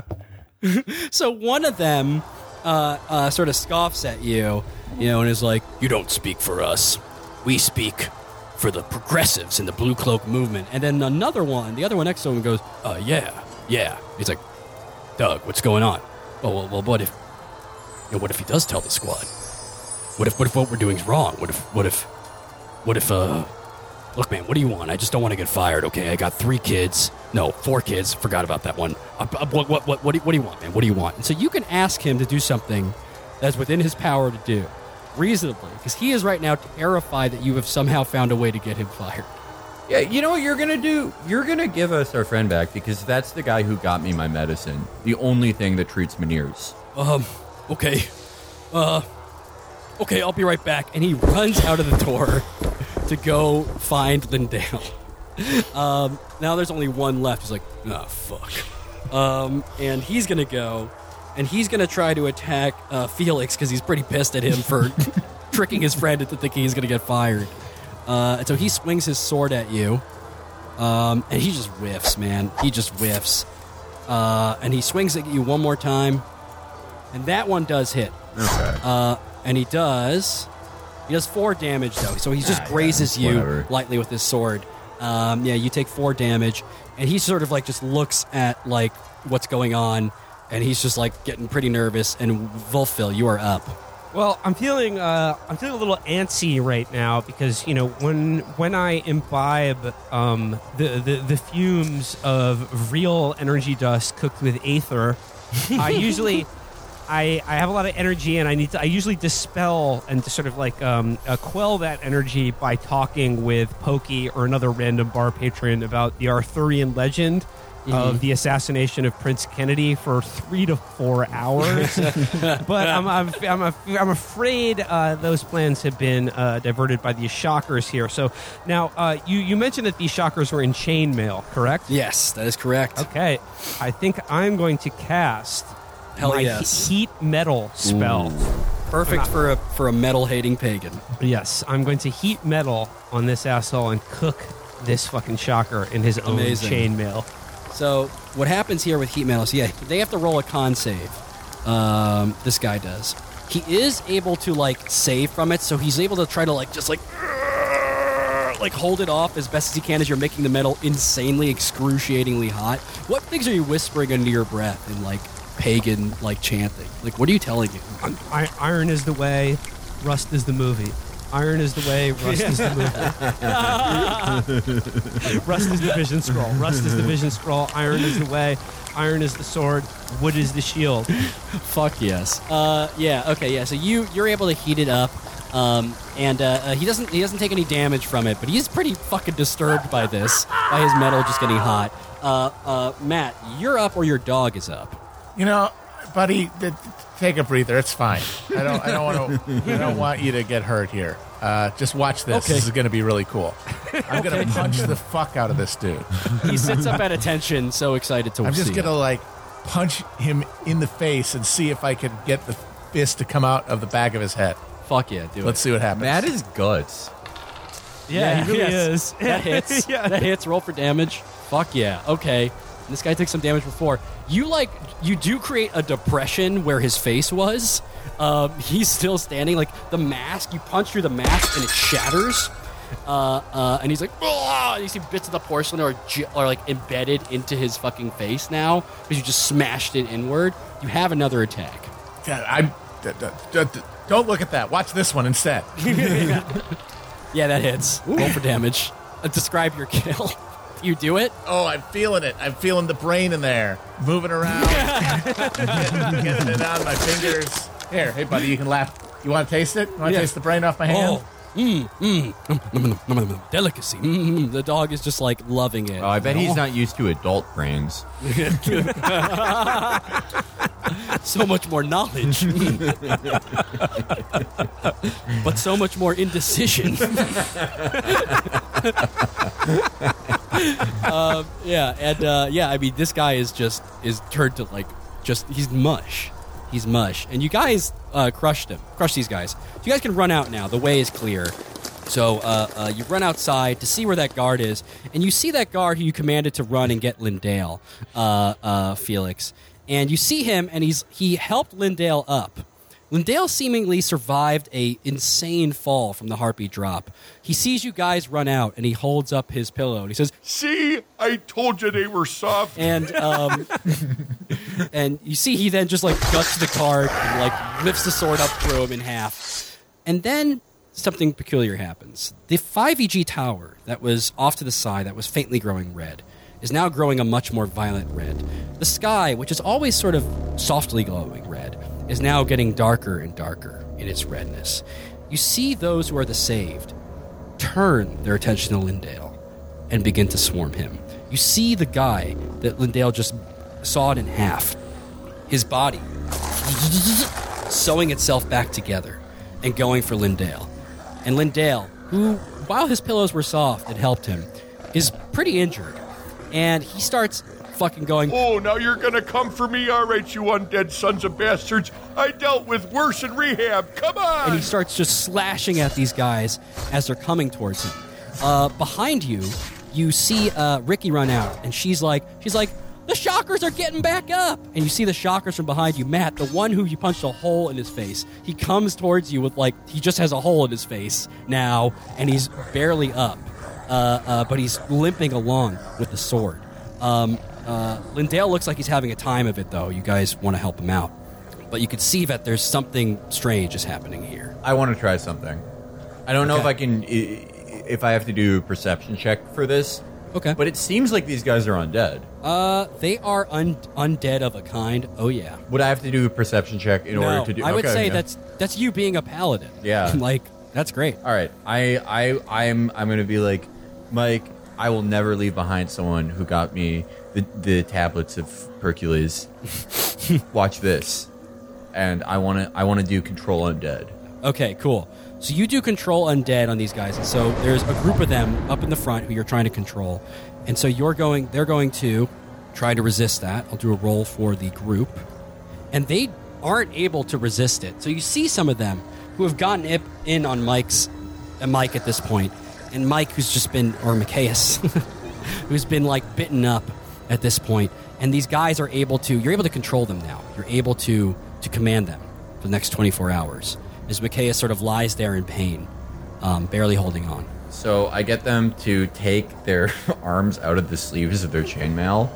So one of them uh, uh, sort of scoffs at you. You know, and is like, you don't speak for us. We speak for the progressives in the Blue Cloak movement. And then another one, the other one next to him goes, uh, yeah, yeah. He's like, Doug, what's going on? Oh, well, well what if, you know, what if he does tell the squad? What if, what if what we're doing is wrong? What if, what if, what if, uh, look, man, what do you want? I just don't want to get fired, okay? I got three kids. No, four kids. Forgot about that one. Uh, uh, what, what, what, what, do, what do you want, man? What do you want? And so you can ask him to do something that's within his power to do. Reasonably, because he is right now terrified that you have somehow found a way to get him fired. Yeah, you know what you're gonna do? You're gonna give us our friend back because that's the guy who got me my medicine. The only thing that treats Meniere's. Um, okay. Uh, okay, I'll be right back. And he runs out of the door to go find Lindale. Um, now there's only one left. He's like, oh, fuck. Um, and he's gonna go. And he's going to try to attack uh, Felix because he's pretty pissed at him for tricking his friend into thinking he's going to get fired. Uh, and so he swings his sword at you. Um, and he just whiffs, man. He just whiffs. Uh, and he swings at you one more time. And that one does hit. Okay. Uh, and he does... He does four damage, though. So he just ah, grazes yeah, you whatever. lightly with his sword. Um, yeah, you take four damage. And he sort of like just looks at like what's going on. And he's just like getting pretty nervous. And Wolfville, you are up. Well, I'm feeling uh, I'm feeling a little antsy right now because you know when when I imbibe um, the, the the fumes of real energy dust cooked with aether, I usually I I have a lot of energy and I need to I usually dispel and to sort of like um, uh, quell that energy by talking with Pokey or another random bar patron about the Arthurian legend. Mm-hmm. Of the assassination of Prince Kennedy for three to four hours, but I'm I'm I'm, I'm afraid uh, those plans have been uh, diverted by these shockers here. So now uh, you you mentioned that these shockers were in chainmail, correct? Yes, that is correct. Okay, I think I'm going to cast Hell my yes. heat metal spell. Ooh. Perfect not, for a for a metal hating pagan. Yes, I'm going to heat metal on this asshole and cook this fucking shocker in his own Amazing. chainmail. So what happens here with heat metal is, yeah, they have to roll a con save. Um, this guy does. He is able to, like, save from it, so he's able to try to, like, just, like, like, hold it off as best as he can as you're making the metal insanely, excruciatingly hot. What things are you whispering under your breath in, like, pagan, like, chanting? Like, what are you telling him? I- iron is the way, rust is the movie. Iron is the way. Rust is the movement. Rust is the vision scroll. Rust is the vision scroll. Iron is the way. Iron is the sword. Wood is the shield. Fuck yes. Uh, yeah. Okay. Yeah. So you you're able to heat it up, um, and uh, uh, he doesn't he doesn't take any damage from it, but he's pretty fucking disturbed by this, by his metal just getting hot. Uh, uh, Matt, you're up, or your dog is up. You know, buddy, th- take a breather. It's fine. I don't. I don't want to. I don't want you to get hurt here. Uh, just watch this. Okay. This is going to be really cool. I'm going to punch the fuck out of this dude. He sits up at attention, so excited to I'm see just going to it. like punch him in the face and see if I can get the fist to come out of the back of his head. Fuck yeah, do Let's it. see what happens. That is guts. Yeah, he really yes. is. That hits. Yeah. That hits. Roll for damage. Fuck yeah. Okay. This guy took some damage before. You like you do create a depression where his face was. Um, he's still standing. Like the mask, you punch through the mask and it shatters. Uh, uh, and he's like, "Ugh!" And you see bits of the porcelain are, j- are like embedded into his fucking face now because you just smashed it inward. You have another attack. Yeah, I'm. D- d- d- d- don't look at that. Watch this one instead. Yeah, that hits. Roll for damage. Uh, describe your kill. You do it? Oh, I'm feeling it. I'm feeling the brain in there, moving around, getting, getting it on my fingers. Here, hey, buddy, you can laugh. You want to taste it? You want to Yeah. taste the brain off my hand? Oh, mm, mm, mm, mm, delicacy. Mm, the dog is just like loving it. Oh, I bet he's not used to adult brains. So much more knowledge, but so much more indecision. um, yeah, and uh, yeah, I mean, this guy is just is turned to like just he's mush. He's mush, and you guys uh, crushed him. Crushed these guys. So you guys can run out now. The way is clear. So uh, uh, you run outside to see where that guard is, and you see that guard who you commanded to run and get Lindale, uh, uh, Felix. And you see him, and he's he helped Lindale up. Lindale seemingly survived a insane fall from the Harpy drop. He sees you guys run out, and he holds up his pillow, and he says, See, I told you they were soft. and um, and you see he then just like guts the card and like lifts the sword up through him in half. And then something peculiar happens. The five E G tower that was off to the side, that was faintly growing red, is now growing a much more violent red. The sky, which is always sort of softly glowing red, is now getting darker and darker in its redness. You see those who are the saved turn their attention to Lindale and begin to swarm him. You see the guy that Lindale just sawed in half, his body sewing itself back together and going for Lindale. And Lindale, who, while his pillows were soft and helped him, is pretty injured. And he starts fucking going, Oh, now you're gonna come for me? All right, you undead sons of bastards. I dealt with worse in rehab. Come on! and he starts just slashing at these guys as they're coming towards him. Uh, behind you, you see uh, Ricky run out, and she's like, she's like, the shockers are getting back up. And you see the shockers from behind you. Matt, the one who you punched a hole in his face, he comes towards you with like, he just has a hole in his face now, and he's barely up. Uh, uh, but he's limping along with the sword. Um, uh, Lindale looks like he's having a time of it, though. You guys want to help him out. But you can see that there's something strange is happening here. I want to try something. I don't know Okay. if I can, i- if I have to do a perception check for this. Okay. But it seems like these guys are undead. Uh, they are un- undead of a kind. Oh, yeah. Would I have to do a perception check in no, order to do? I would okay, say yeah. that's that's you being a paladin. Yeah. like, that's great. All right, I, I, I'm, I'm gonna be like, Mike. I will never leave behind someone who got me the, the tablets of Hercules. Watch this, and I want to, I want to do control undead. Okay, cool. So you do control undead on these guys, and so there's a group of them up in the front who you're trying to control, and so you're going, they're going to try to resist that. I'll do a roll for the group, and they aren't able to resist it. So you see some of them who have gotten ip- in on Mike's, uh, Mike at this point, and Mike who's just been, or Micaeus, who's been like bitten up at this point, and these guys are able to, you're able to control them now. You're able to to command them for the next twenty-four hours. As Micaeus sort of lies there in pain, um, barely holding on. So I get them to take their arms out of the sleeves of their chainmail,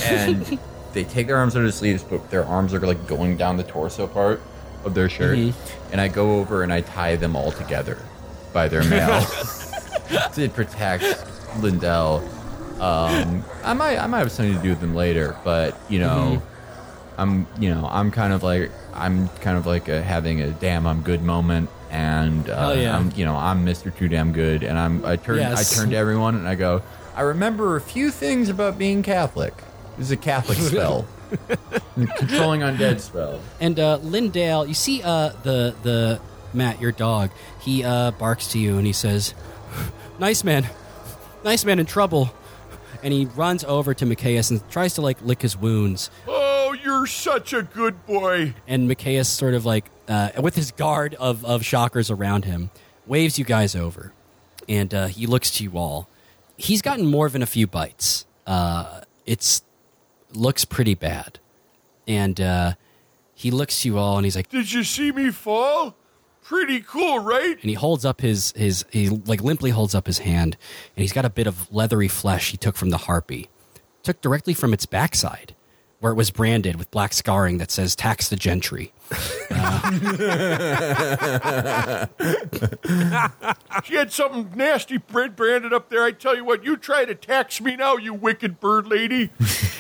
and they take their arms out of the sleeves, but their arms are like going down the torso part of their shirt. Mm-hmm. And I go over and I tie them all together. by their male to protect Lindell. Um, I might, I might have something to do with them later, but you know, mm-hmm. I'm, you know, I'm kind of like, I'm kind of like a, having a damn I'm good moment, and uh, yeah. I'm, you know, I'm Mister Too Damn Good, and I'm, I turn, yes. I turn to everyone and I go, I remember a few things about being Catholic. This is a Catholic spell, controlling undead spell. And uh, Lindale, you see uh, the the Matt, your dog. He uh, barks to you and he says, "Nice man, nice man in trouble." And he runs over to Micaeus and tries to like lick his wounds. Oh, you're such a good boy. And Micaeus sort of like, uh, with his guard of, of shockers around him, waves you guys over. And uh, he looks to you all. He's gotten more than a few bites. Uh, it's looks pretty bad. And uh, he looks to you all and he's like, "Did you see me fall? Pretty cool, right?" and he holds up his, his, he like limply holds up his hand, and he's got a bit of leathery flesh he took from the harpy. Took directly from its backside, where it was branded with black scarring that says "Tax the Gentry." Uh, She had something nasty brand- branded up there. I tell you what, you try to tax me now, you wicked bird lady.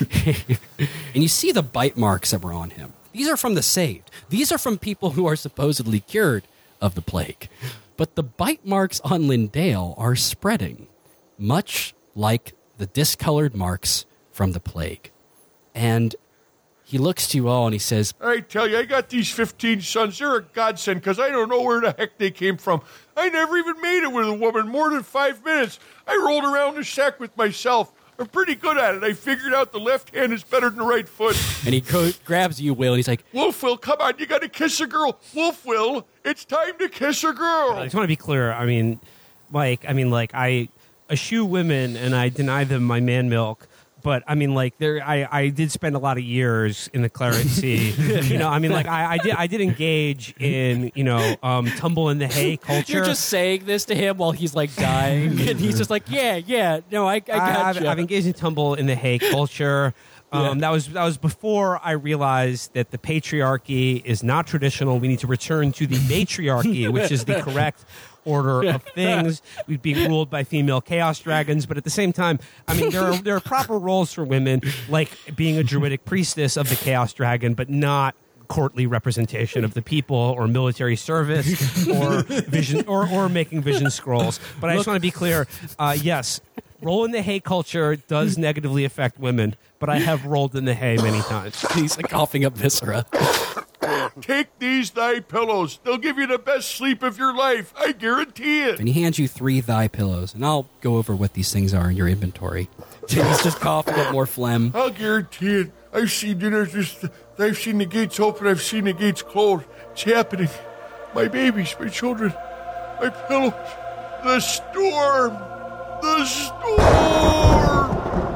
and you see the bite marks that were on him. These are from the saved. These are from people who are supposedly cured of the plague. But the bite marks on Lindale are spreading, much like the discolored marks from the plague. And he looks to you all and he says, I tell you, I got these fifteen sons. They're a godsend because I don't know where the heck they came from. I never even made it with a woman more than five minutes. I rolled around the shack with myself. I'm pretty good at it. I figured out the left hand is better than the right foot. and he go- grabs you, Will, and he's like, Wolfwill, come on, you got to kiss a girl. Wolfwill, it's time to kiss a girl. I just want to be clear. I mean, Mike, I mean, like, I eschew women and I deny them my man milk. But I mean, like, there, I, I did spend a lot of years in the Claret Sea. You know, I mean, like, I, I did, I did engage in, you know, um, tumble in the hay culture. You're just saying this to him while he's like dying, and he's just like, yeah, yeah, no, I, I got I've, you. I've engaged in tumble in the hay culture. Um, Yeah. That was that was before I realized that the patriarchy is not traditional. We need to return to the matriarchy, which is the correct order of things. We'd be ruled by female chaos dragons, but at the same time, I mean, there are there are proper roles for women, like being a druidic priestess of the chaos dragon, but not courtly representation of the people or military service or vision or, or making vision scrolls. But I just want to be clear. Uh, yes, roll in the hay culture does negatively affect women, but I have rolled in the hay many times. he's like coughing up viscera. Take these thy pillows. They'll give you the best sleep of your life. I guarantee it. And he hands you three thigh pillows, and I'll go over what these things are in your inventory. He's just coughing up more phlegm. I'll guarantee it. I've seen dinners just. I've seen the gates open. I've seen the gates closed. It's happening. My babies, my children, my pillows. The storm. The storm.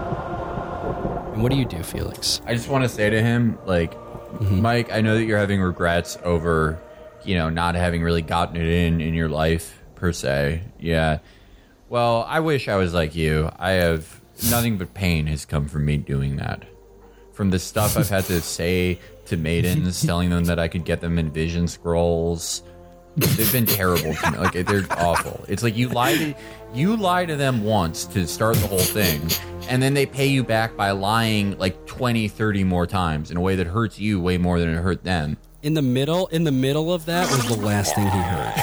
And what do you do, Felix? I just want to say to him, like, mm-hmm. Mike, I know that you're having regrets over, you know, not having really gotten it in in your life, per se. Yeah. Well, I wish I was like you. I have nothing but pain has come from me doing that. From the stuff I've had to say to maidens, telling them that I could get them in vision scrolls. They've been terrible to me. Like, they're awful. It's like you lie to, you lie to them once to start the whole thing, and then they pay you back by lying like twenty, thirty more times in a way that hurts you way more than it hurt them. In the middle, in the middle of that was the last thing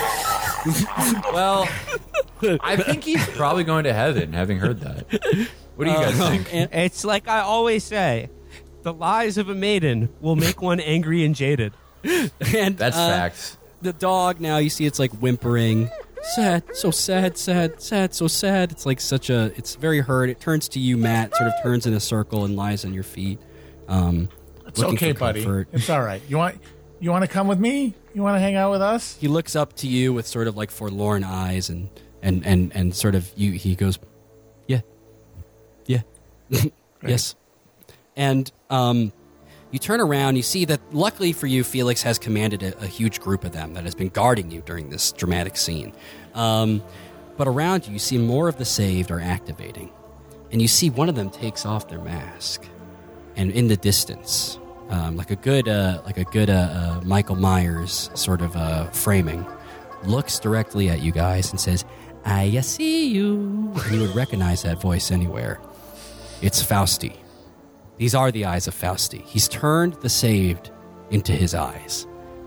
he heard. Well, I think he's probably going to heaven having heard that. What do you guys Uh, think? and- It's like I always say, the lies of a maiden will make one angry and jaded. and That's uh, facts. The dog now, you see it's like whimpering. Sad, so sad, sad, sad, so sad. It's like such a, it's very hurt. It turns to you, Matt, sort of turns in a circle and lies on your feet. Um, It's looking okay, for buddy. comfort. It's all right. You want you want to come with me? You want to hang out with us? He looks up to you with sort of like forlorn eyes and, and, and, and sort of, you. he goes, yeah, yeah, yes. And um, you turn around, you see that luckily for you, Felix has commanded a, a huge group of them that has been guarding you during this dramatic scene. Um, but around you, you see more of the saved are activating. And you see one of them takes off their mask. And in the distance, um, like a good, uh, like a good uh, uh, Michael Myers sort of uh, framing, looks directly at you guys and says, I see you. And you would recognize that voice anywhere. It's Fausti. These are the eyes of Fausti. He's turned the saved into his eyes.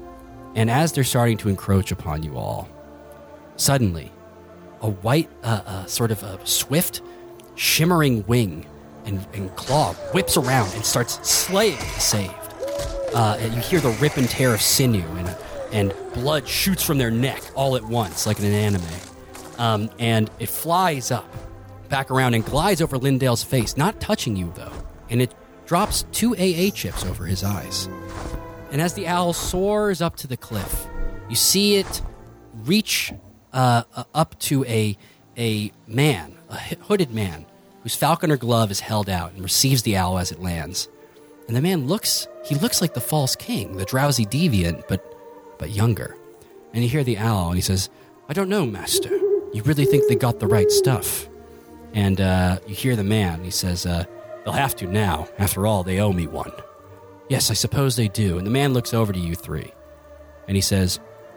And as they're starting to encroach upon you all, suddenly, a white, uh, uh, sort of a swift, shimmering wing and, and claw whips around and starts slaying the saved. Uh, and you hear the rip and tear of sinew, and, and blood shoots from their neck all at once, like in an anime. Um, and it flies up, back around, and glides over Lindale's face, not touching you, though. And it drops two A A chips over his eyes. And as the owl soars up to the cliff, you see it reach uh, uh, up to a, a man, a hooded man, whose falconer glove is held out and receives the owl as it lands. And the man looks, he looks like the false king, the drowsy deviant, but but younger. And you hear the owl, and he says, I don't know, master. You really think they got the right stuff? And uh, you hear the man, he says, uh, they'll have to now. After all, they owe me one. Yes, I suppose they do. And the man looks over to you three, and he says,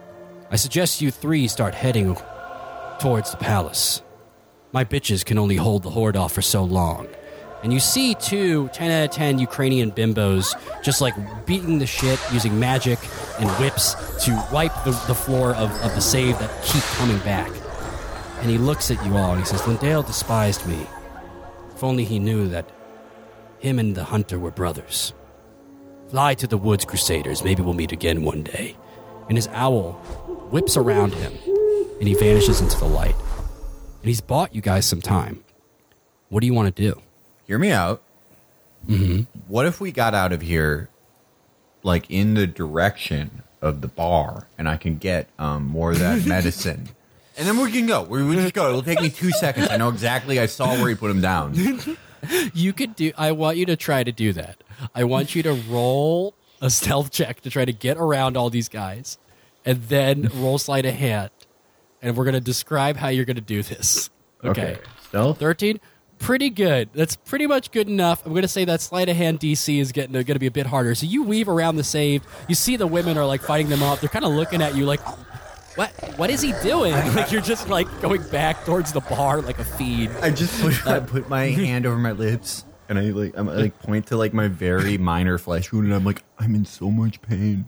I suggest you three start heading towards the palace. My bitches can only hold the horde off for so long. And you see two ten out of ten Ukrainian bimbos just like beating the shit using magic and whips to wipe the, the floor of, of the save that keep coming back. And he looks at you all and he says, Lindale despised me. If only he knew that him and the hunter were brothers. Fly to the woods, Crusaders. Maybe we'll meet again one day. And his owl whips around him and he vanishes into the light. And he's bought you guys some time. What do you want to do? Hear me out. Mm-hmm. What if we got out of here, like, in the direction of the bar, and I can get um, more of that medicine? And then we can go. We, we just go. It'll take me two seconds. I know exactly. I saw where he put him down. You could do... I want you to try to do that. I want you to roll a stealth check to try to get around all these guys, and then roll sleight of hand. And we're going to describe how you're going to do this. Okay. Okay. Stealth? thirteen? Pretty good. That's pretty much good enough. I'm going to say that sleight of hand D C is getting going to be a bit harder. So you weave around the save. You see the women are like fighting them off. They're kind of looking at you like, what? What is he doing? Like you're just like going back towards the bar like a feed. I just put, I put my hand over my lips, and I like I'm, I like point to like my very minor flesh wound, and I'm like, I'm in so much pain.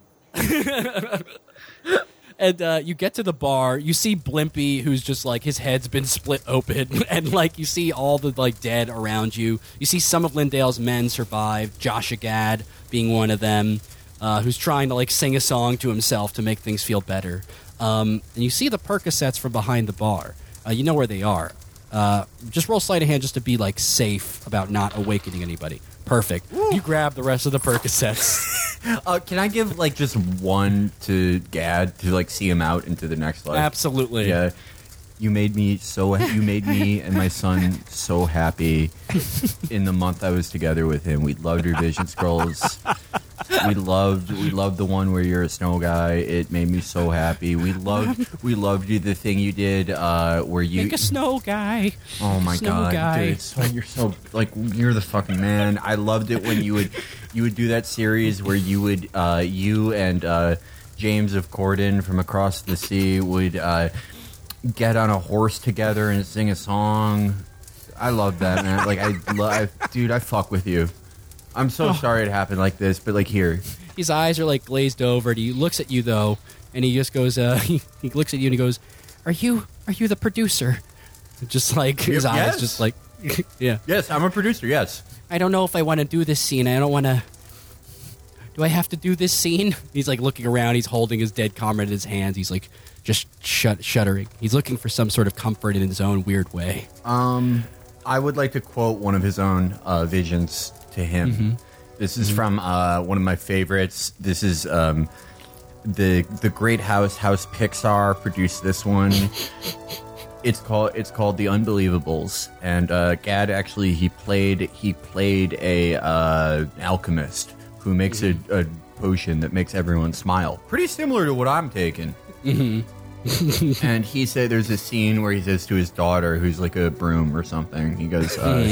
And uh, you get to the bar, you see Blimpy, who's just like, his head's been split open, and like, you see all the like dead around you. You see some of Lindale's men survive, Josh Agad being one of them, uh, who's trying to like sing a song to himself to make things feel better. Um, and you see the Percocets from behind the bar. Uh, you know where they are. Uh, just roll sleight of hand just to be like safe about not awakening anybody. Perfect. Woo. You grab the rest of the Percocets. uh, can I give like just one to Gad to like see him out into the next life? Absolutely. Yeah. You made me so. You made me and my son so happy in the month I was together with him. We loved your vision scrolls. We loved. We loved the one where you're a snow guy. It made me so happy. We loved. We loved you. The thing you did uh, where you make a snow guy. Oh my snow god, guy. dude! So, you're so like you're the fucking man. I loved it when you would you would do that series where you would uh, you and uh, James of Corden from across the sea would. Uh, get on a horse together and sing a song. I love that, man. Like I love, dude. I fuck with you. I'm so oh. sorry it happened like this, but like here, his eyes are like glazed over. And he looks at you though, and he just goes. Uh, he, he looks at you and he goes, "Are you? Are you the producer?" Just like his yes. eyes, just like, yeah. Yes, I'm a producer. Yes. I don't know if I want to do this scene. I don't want to. Do I have to do this scene? He's like looking around. He's holding his dead comrade in his hands. He's like. Just shut, shuddering. He's looking for some sort of comfort in his own weird way. Um, I would like to quote one of his own uh, visions to him. Mm-hmm. This is mm-hmm. from uh, one of my favorites. This is um, the the Great House House Pixar produced this one. It's called it's called The Unbelievables, and uh, Gad actually he played he played a uh, alchemist who makes mm-hmm. a, a potion that makes everyone smile. Pretty similar to what I'm taking. Mm-hmm. And he said there's a scene where he says to his daughter, who's like a broom or something, he goes, uh,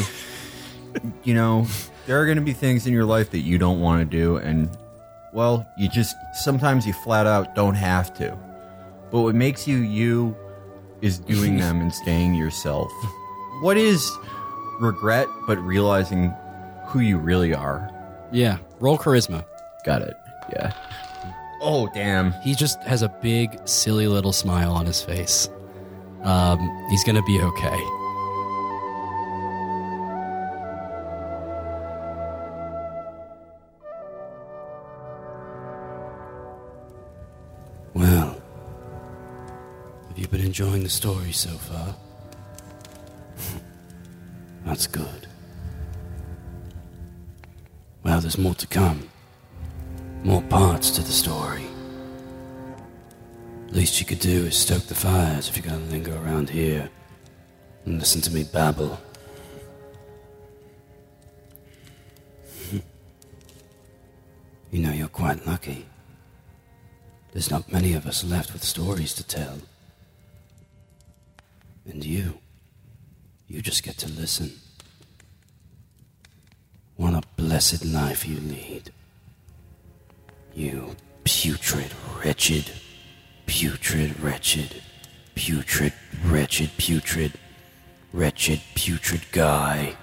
you know, there are going to be things in your life that you don't want to do, and, well, you just, sometimes you flat out don't have to. But what makes you you is doing them and staying yourself. What is regret but realizing who you really are? Yeah, roll charisma. Got it. Yeah. Oh, damn. He just has a big, silly little smile on his face. Um, he's gonna be okay. Well, have you been enjoying the story so far? That's good. Well, there's more to come. More parts to the story. Least you could do is stoke the fires if you're gonna linger around here and listen to me babble. You know, you're quite lucky. There's not many of us left with stories to tell. And you, you just get to listen. What a blessed life you lead. You putrid, wretched, putrid, wretched, putrid, wretched, putrid, wretched, putrid guy.